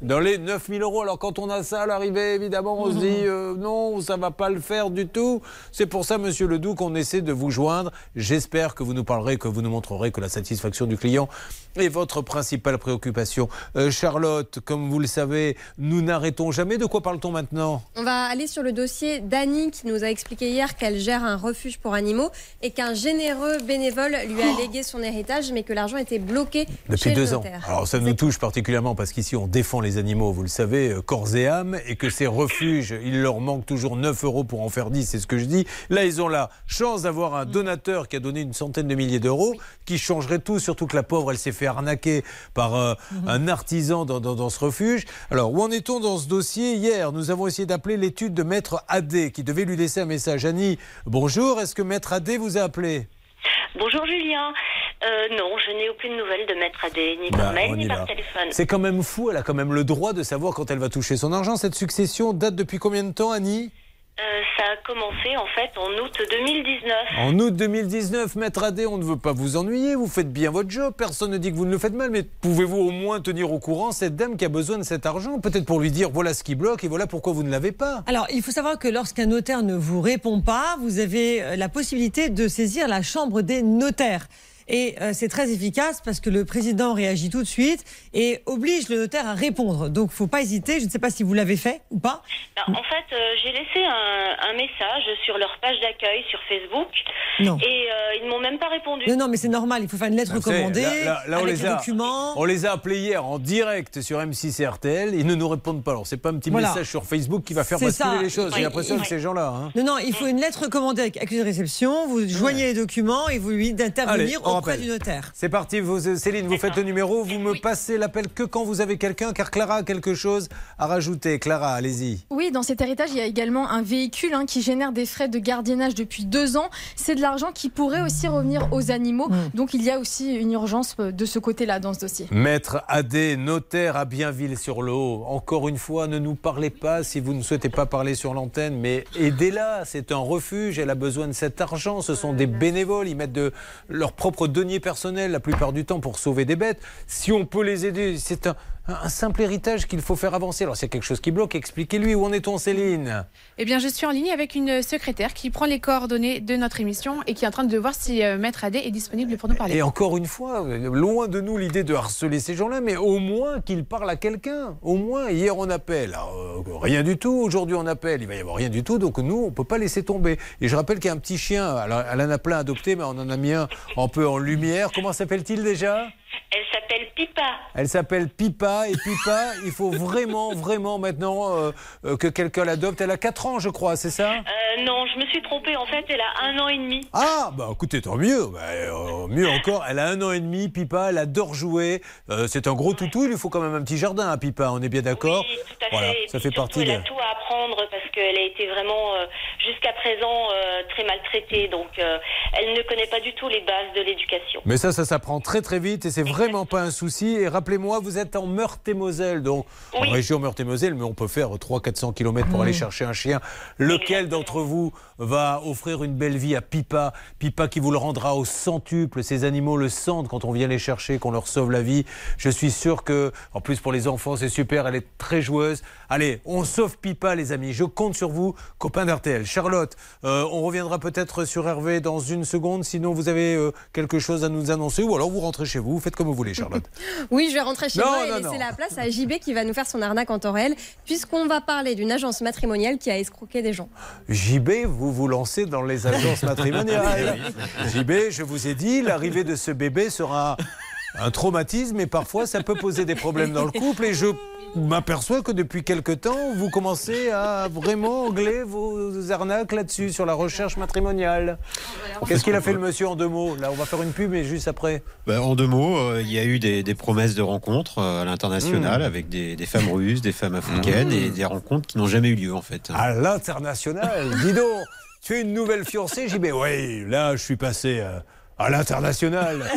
Dans les 9 000 euros. Alors quand on a ça à l'arrivée, évidemment, on se dit non, ça ne va pas le faire du tout. C'est pour ça, Monsieur Ledoux, qu'on essaie de vous joindre. J'espère que vous nous parlerez, que vous nous montrerez que la satisfaction du client est votre principale préoccupation. Charlotte, comme vous le savez, nous n'arrêtons jamais. De quoi parle-t-on maintenant ? On va aller sur le dossier d'Annie qui nous a expliqué hier qu'elle gère un refuge pour animaux et qu'un généreux bénévole lui a légué son héritage, mais que l'argent était bloqué depuis chez 2 le ans. notaire. Alors ça nous touche particulièrement parce qu'ici on défend les animaux, vous le savez, corps et âme, et que ces refuges, il leur manque toujours 9 euros pour en faire 10, c'est ce que je dis. Là, ils ont la chance d'avoir un donateur qui a donné une centaine de milliers d'euros, qui changerait tout, surtout que la pauvre, elle s'est fait arnaquer par un artisan dans ce refuge. Alors, où en est-on dans ce dossier ? Hier, nous avons essayé d'appeler l'étude de Maître Adé, qui devait lui laisser un message. Annie, bonjour, est-ce que Maître Adé vous a appelé ? Bonjour Julien. Non, je n'ai aucune nouvelle de Maître Adé, ni par mail, ni par téléphone. C'est quand même fou, elle a quand même le droit de savoir quand elle va toucher son argent. Cette succession date depuis combien de temps, Annie ? Ça a commencé en fait en août 2019. En août 2019, Maître Adé, on ne veut pas vous ennuyer, vous faites bien votre job, personne ne dit que vous ne le faites mal, mais pouvez-vous au moins tenir au courant cette dame qui a besoin de cet argent ? Peut-être pour lui dire voilà ce qui bloque et voilà pourquoi vous ne l'avez pas. Alors, il faut savoir que lorsqu'un notaire ne vous répond pas, vous avez la possibilité de saisir la chambre des notaires. Et c'est très efficace parce que le président réagit tout de suite et oblige le notaire à répondre. Donc, faut pas hésiter. Je ne sais pas si vous l'avez fait ou pas. En fait, j'ai laissé un message sur leur page d'accueil sur Facebook. Non. Et ils ne m'ont même pas répondu. Non, mais c'est normal. Il faut faire une lettre recommandée là, avec les documents. On les a appelés hier en direct sur M6 et RTL. Ils ne nous répondent pas. Alors, c'est pas un petit message sur Facebook qui va faire basculer les choses. J'ai l'impression que ces gens-là... Hein. Non, il faut une lettre recommandée avec accusé de réception. Vous joignez les documents et vous lui dites d'intervenir auprès du notaire. C'est parti, Céline, vous faites le numéro, vous me passez l'appel que quand vous avez quelqu'un, car Clara a quelque chose à rajouter. Clara, allez-y. Oui, dans cet héritage, il y a également un véhicule qui génère des frais de gardiennage depuis 2 ans. C'est de l'argent qui pourrait aussi revenir aux animaux. Donc il y a aussi une urgence de ce côté-là dans ce dossier. Maître Adé, notaire à Bienville-sur-Lot. Encore une fois, ne nous parlez pas si vous ne souhaitez pas parler sur l'antenne, mais aidez-la. C'est un refuge, elle a besoin de cet argent. Ce sont des bénévoles, ils mettent de leur propre denier personnel la plupart du temps pour sauver des bêtes. Si on peut les aider, c'est un simple héritage qu'il faut faire avancer. Alors, s'il y a quelque chose qui bloque, expliquez-lui. Où en est-on, Céline ? Eh bien, je suis en ligne avec une secrétaire qui prend les coordonnées de notre émission et qui est en train de voir si Maître Adé est disponible pour nous parler. Et encore une fois, loin de nous l'idée de harceler ces gens-là, mais au moins qu'ils parlent à quelqu'un. Au moins, hier on appelle. Alors, rien du tout. Aujourd'hui on appelle. Il va y avoir rien du tout. Donc nous, on ne peut pas laisser tomber. Et je rappelle qu'il y a un petit chien. Alors, elle en a plein adopté, mais on en a mis un peu en lumière. Comment s'appelle-t-il déjà ? Elle s'appelle Pipa. Elle s'appelle Pipa. Et Pipa, il faut vraiment maintenant que quelqu'un l'adopte. Elle a 4 ans, je crois, c'est ça ? Non, je me suis trompée. En fait, elle a 1 an et demi. Ah, bah écoutez, tant mieux. Mieux encore, elle a 1 an et demi. Pipa, elle adore jouer. C'est un gros toutou. Il lui faut quand même un petit jardin à Pipa. On est bien d'accord ? Oui, tout à voilà, fait. ça fait partie elle a tout à apprendre parce qu'elle a été vraiment, jusqu'à présent, très maltraitée. Donc, elle ne connaît pas du tout les bases de l'éducation. Mais ça s'apprend très très vite et c'est vraiment pas un souci. Et rappelez-moi, vous êtes en Meurthe-et-Moselle, donc en région Meurthe-et-Moselle, mais on peut faire 300-400 km pour aller chercher un chien. Lequel d'entre vous va offrir une belle vie à Pipa ? Pipa qui vous le rendra au centuple. Ces animaux le sentent quand on vient les chercher, qu'on leur sauve la vie. Je suis sûr que, en plus pour les enfants, c'est super, elle est très joueuse. Allez, on sauve Pipa, les amis. Je compte sur vous, copains d'RTL. Charlotte, on reviendra peut-être sur Hervé dans une seconde. Sinon, vous avez quelque chose à nous annoncer ou alors vous rentrez chez vous. Vous faites comme vous voulez, Charlotte. Oui, je vais rentrer chez moi et laisser la place à JB qui va nous faire son arnaque en temps réel, puisqu'on va parler d'une agence matrimoniale qui a escroqué des gens. JB, vous lancez dans les agences matrimoniales. JB, je vous ai dit, l'arrivée de ce bébé sera un traumatisme et parfois ça peut poser des problèmes dans le couple et je m'aperçois que depuis quelque temps, vous commencez à vraiment angler vos arnaques là-dessus, sur la recherche matrimoniale. Qu'est-ce qu'il a fait le monsieur en 2 mots ? Là, on va faire une pub, mais juste après. En 2 mots, il y a eu des promesses de rencontres à l'international avec des femmes russes, des femmes africaines et des rencontres qui n'ont jamais eu lieu en fait. À l'international ? Dis donc, tu es une nouvelle fiancée, JB ? Oui, là, je suis passé... à l'international.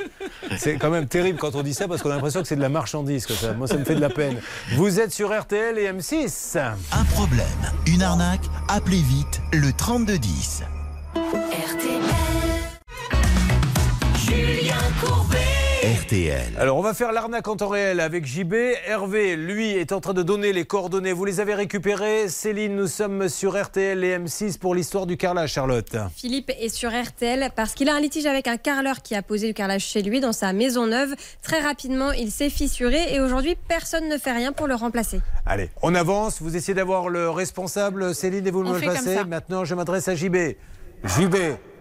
C'est quand même terrible quand on dit ça parce qu'on a l'impression que c'est de la marchandise. Ça. Moi, ça me fait de la peine. Vous êtes sur RTL et M6. Un problème, une arnaque, appelez vite le 3210. RTL. Julien Courbet. RTL. Alors, on va faire l'arnaque en temps réel avec JB. Hervé, lui, est en train de donner les coordonnées. Vous les avez récupérées. Céline, nous sommes sur RTL et M6 pour l'histoire du carrelage, Charlotte. Philippe est sur RTL parce qu'il a un litige avec un carreleur qui a posé du carrelage chez lui dans sa maison neuve. Très rapidement, il s'est fissuré et aujourd'hui, personne ne fait rien pour le remplacer. Allez, on avance. Vous essayez d'avoir le responsable, Céline, et vous me le passez. Maintenant, je m'adresse à JB. JB,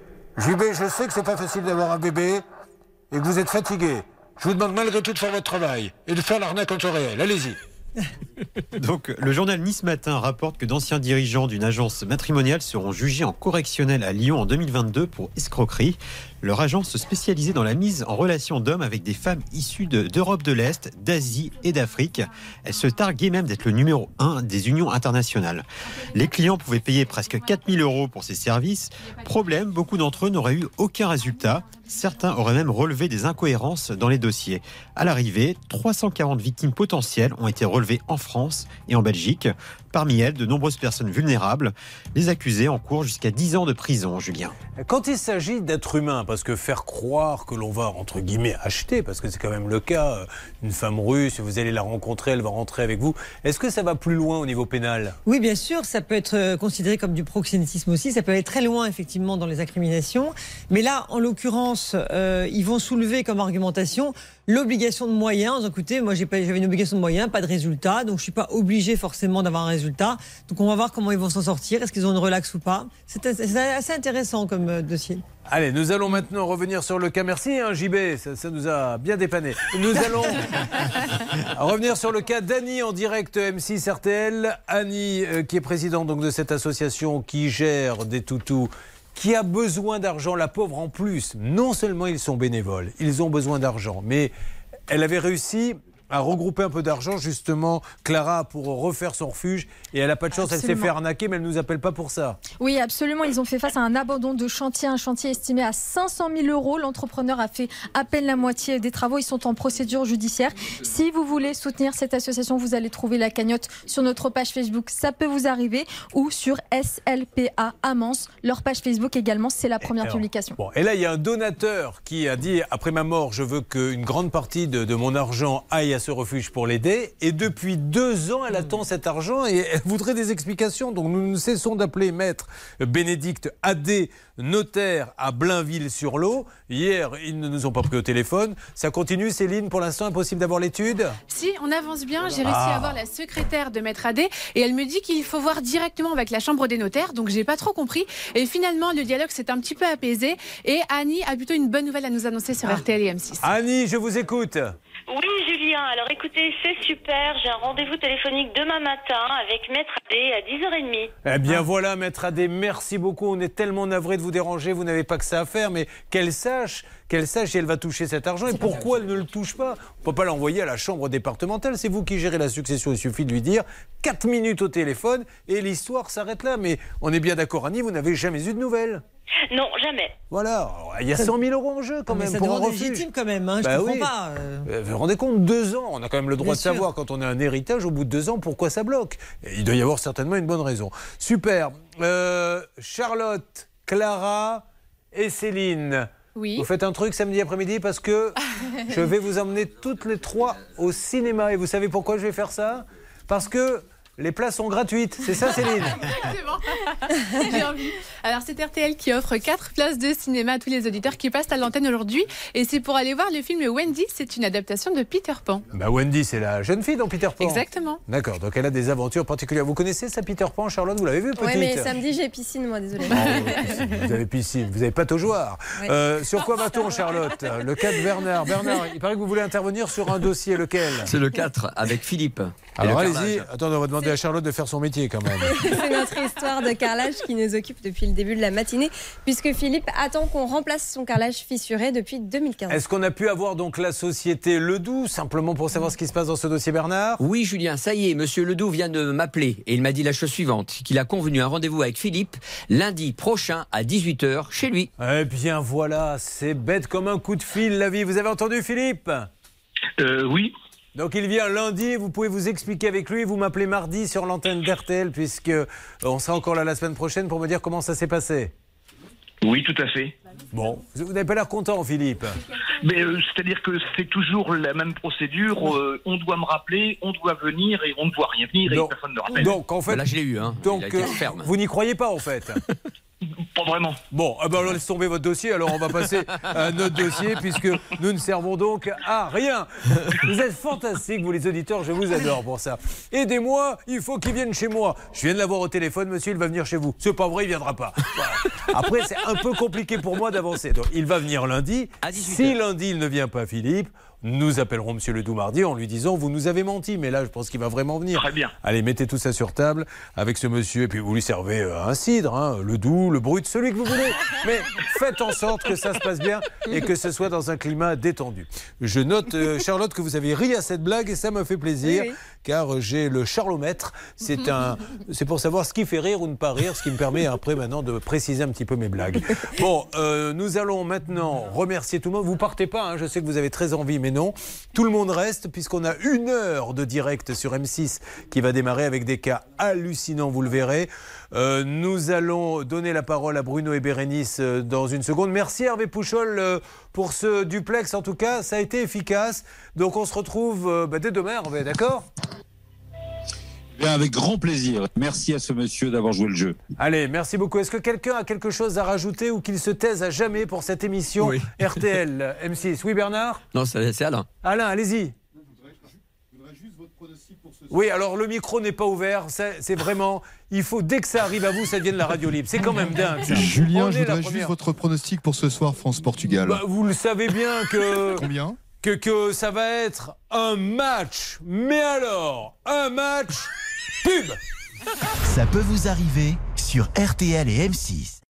je sais que c'est pas facile d'avoir un bébé et que vous êtes fatigué. Je vous demande malgré tout de faire votre travail et de faire l'arnaque en temps réel. Allez-y. Donc, le journal Nice Matin rapporte que d'anciens dirigeants d'une agence matrimoniale seront jugés en correctionnel à Lyon en 2022 pour escroquerie. Leur agence se spécialisait dans la mise en relation d'hommes avec des femmes issues d'Europe de l'Est, d'Asie et d'Afrique. Elle se targuait même d'être le numéro 1 des unions internationales. Les clients pouvaient payer presque 4 000 € pour ces services. Problème, beaucoup d'entre eux n'auraient eu aucun résultat. Certains auraient même relevé des incohérences dans les dossiers. À l'arrivée, 340 victimes potentielles ont été relevées en France et en Belgique. Parmi elles, de nombreuses personnes vulnérables. Les accusés encourent jusqu'à 10 ans de prison, Julien. Quand il s'agit d'être humain, parce que faire croire que l'on va, entre guillemets, acheter, parce que c'est quand même le cas, une femme russe, vous allez la rencontrer, elle va rentrer avec vous, est-ce que ça va plus loin au niveau pénal ? Oui, bien sûr, ça peut être considéré comme du proxénétisme aussi, ça peut aller très loin, effectivement, dans les incriminations. Mais là, en l'occurrence, ils vont soulever comme argumentation l'obligation de moyens. Donc, écoutez, moi j'avais une obligation de moyens, pas de résultat, donc je suis pas obligé forcément d'avoir un résultat. Donc on va voir comment ils vont s'en sortir, est-ce qu'ils ont une relaxe ou pas. C'est assez intéressant comme dossier. Allez, nous allons maintenant revenir sur le cas. Merci, JB, ça nous a bien dépanné. Nous allons revenir sur le cas d'Annie en direct M6 RTL. Annie, qui est présidente donc, de cette association qui gère des toutous, qui a besoin d'argent, la pauvre en plus. Non seulement ils sont bénévoles, ils ont besoin d'argent, mais elle avait réussi à regrouper un peu d'argent, justement, Clara, pour refaire son refuge. Et elle n'a pas de chance, Absolument. Elle s'est fait arnaquer, mais elle ne nous appelle pas pour ça. Oui, absolument. Ils ont fait face à un abandon de chantier, un chantier estimé à 500 000 €. L'entrepreneur a fait à peine la moitié des travaux. Ils sont en procédure judiciaire. Si vous voulez soutenir cette association, vous allez trouver la cagnotte sur notre page Facebook. Ça peut vous arriver. Ou sur SLPA Amance. Leur page Facebook également, c'est la première publication. Bon, et là, il y a un donateur qui a dit, après ma mort, je veux qu'une grande partie de mon argent aille à ce refuge pour l'aider. Et depuis 2 ans, elle attend cet argent et elle voudrait des explications. Donc nous ne cessons d'appeler maître Bénédicte Adé, notaire à Blainville-sur-Lot. Hier, ils ne nous ont pas pris au téléphone. Ça continue, Céline, pour l'instant, impossible d'avoir l'étude ? Si, on avance bien. J'ai réussi à avoir la secrétaire de maître Adé et elle me dit qu'il faut voir directement avec la chambre des notaires. Donc j'ai pas trop compris. Et finalement, le dialogue s'est un petit peu apaisé. Et Annie a plutôt une bonne nouvelle à nous annoncer sur RTL et M6. Annie, je vous écoute. Oui, Julien. Alors écoutez, c'est super. J'ai un rendez-vous téléphonique demain matin avec Maître Adé à 10h30. Eh bien voilà, Maître Adé, merci beaucoup. On est tellement navrés de vous déranger. Vous n'avez pas que ça à faire, mais qu'elle sache si elle va toucher cet argent et pourquoi elle ne le touche pas. On ne peut pas l'envoyer à la chambre départementale. C'est vous qui gérez la succession. Il suffit de lui dire 4 minutes au téléphone et l'histoire s'arrête là. Mais on est bien d'accord, Annie, vous n'avez jamais eu de nouvelles ? Non, jamais. Voilà, il y a 100 000 € en jeu quand même ça pour un demande refuge. légitime quand même, hein, je comprends pas. Vous vous rendez compte, 2 ans, on a quand même le droit Bien de sûr. savoir quand on a un héritage au bout de 2 ans pourquoi ça bloque. Et il doit y avoir certainement une bonne raison. Super. Charlotte, Clara et Céline. Oui. Vous faites un truc samedi après-midi parce que je vais vous emmener toutes les 3 au cinéma. Et vous savez pourquoi je vais faire ça ? Parce que les places sont gratuites. C'est ça, Céline ? Exactement. J'ai envie. Alors, c'est RTL qui offre 4 places de cinéma à tous les auditeurs qui passent à l'antenne aujourd'hui. Et c'est pour aller voir le film Wendy. C'est une adaptation de Peter Pan. Bah Wendy, c'est la jeune fille dans Peter Pan. Exactement. D'accord, donc elle a des aventures particulières. Vous connaissez ça, Peter Pan, Charlotte ? Vous l'avez vu, petite ? Oui, mais samedi, j'ai piscine, moi, désolé. Vous avez piscine, vous avez pataugeoire. Oui. Sur quoi va-t-on, Charlotte ? Le cas de Bernard. Bernard, il paraît que vous voulez intervenir sur un dossier, lequel ? C'est le 4 avec Philippe. Alors allez-y, attendez, on va demander à Charlotte de faire son métier quand même. C'est notre histoire de carrelage qui nous occupe depuis le début de la matinée, puisque Philippe attend qu'on remplace son carrelage fissuré depuis 2015. Est-ce qu'on a pu avoir donc la société Ledoux, simplement pour savoir ce qui se passe dans ce dossier, Bernard ? Oui, Julien, ça y est, monsieur Ledoux vient de m'appeler et il m'a dit la chose suivante, qu'il a convenu un rendez-vous avec Philippe lundi prochain à 18h chez lui. Eh bien voilà, c'est bête comme un coup de fil la vie. Vous avez entendu, Philippe ? Oui. Donc il vient lundi, vous pouvez vous expliquer avec lui, vous m'appelez mardi sur l'antenne d'RTL puisque on sera encore là la semaine prochaine pour me dire comment ça s'est passé. Oui, tout à fait. Bon, vous n'avez pas l'air content, Philippe. Mais c'est-à-dire que c'est toujours la même procédure. On doit me rappeler, on doit venir et on ne doit rien venir et personne ne rappelle. Donc en fait, là je l'ai eu. Hein. Donc il a été ferme. vous n'y croyez pas en fait. Pas vraiment. Bon, alors laisse tomber votre dossier, alors on va passer à notre dossier, puisque nous ne servons donc à rien. Vous êtes fantastiques, vous les auditeurs, je vous adore pour ça. Aidez-moi, il faut qu'il vienne chez moi. Je viens de l'avoir au téléphone, monsieur, il va venir chez vous. C'est pas vrai, il viendra pas. Voilà. Après, c'est un peu compliqué pour moi d'avancer. Donc, il va venir lundi. À 18h. Si lundi, il ne vient pas, Philippe, nous appellerons monsieur Ledoux mardi en lui disant vous nous avez menti, mais là je pense qu'il va vraiment venir. Très bien. Allez, mettez tout ça sur table avec ce monsieur et puis vous lui servez un cidre, hein, le doux, le brut, celui que vous voulez. Mais faites en sorte que ça se passe bien et que ce soit dans un climat détendu. Je note, Charlotte, que vous avez ri à cette blague et ça me fait plaisir, oui. Car j'ai le charlomètre. C'est pour savoir ce qui fait rire ou ne pas rire, ce qui me permet après maintenant de préciser un petit peu mes blagues. Bon, nous allons maintenant remercier tout le monde. Vous partez pas, hein, je sais que vous avez très envie, mais non. Tout le monde reste puisqu'on a 1 heure de direct sur M6 qui va démarrer avec des cas hallucinants, vous le verrez. Nous allons donner la parole à Bruno et Bérénice dans une seconde. Merci Hervé Pouchol pour ce duplex. En tout cas, ça a été efficace. Donc on se retrouve dès demain, Hervé, d'accord ? Bien, avec grand plaisir. Merci à ce monsieur d'avoir joué le jeu. Allez, merci beaucoup. Est-ce que quelqu'un a quelque chose à rajouter ou qu'il se taise à jamais pour cette émission RTL M6 ? Oui, Bernard ? Non, c'est Alain. Alain, allez-y. Oui, alors le micro n'est pas ouvert, c'est vraiment, il faut dès que ça arrive à vous, ça devienne la radio libre. C'est quand même dingue. Ça. Julien, je voudrais juste votre pronostic pour ce soir France-Portugal. Vous le savez bien que... Combien ? Que ça va être un match, mais alors, un match pub. Ça peut vous arriver sur RTL et M6.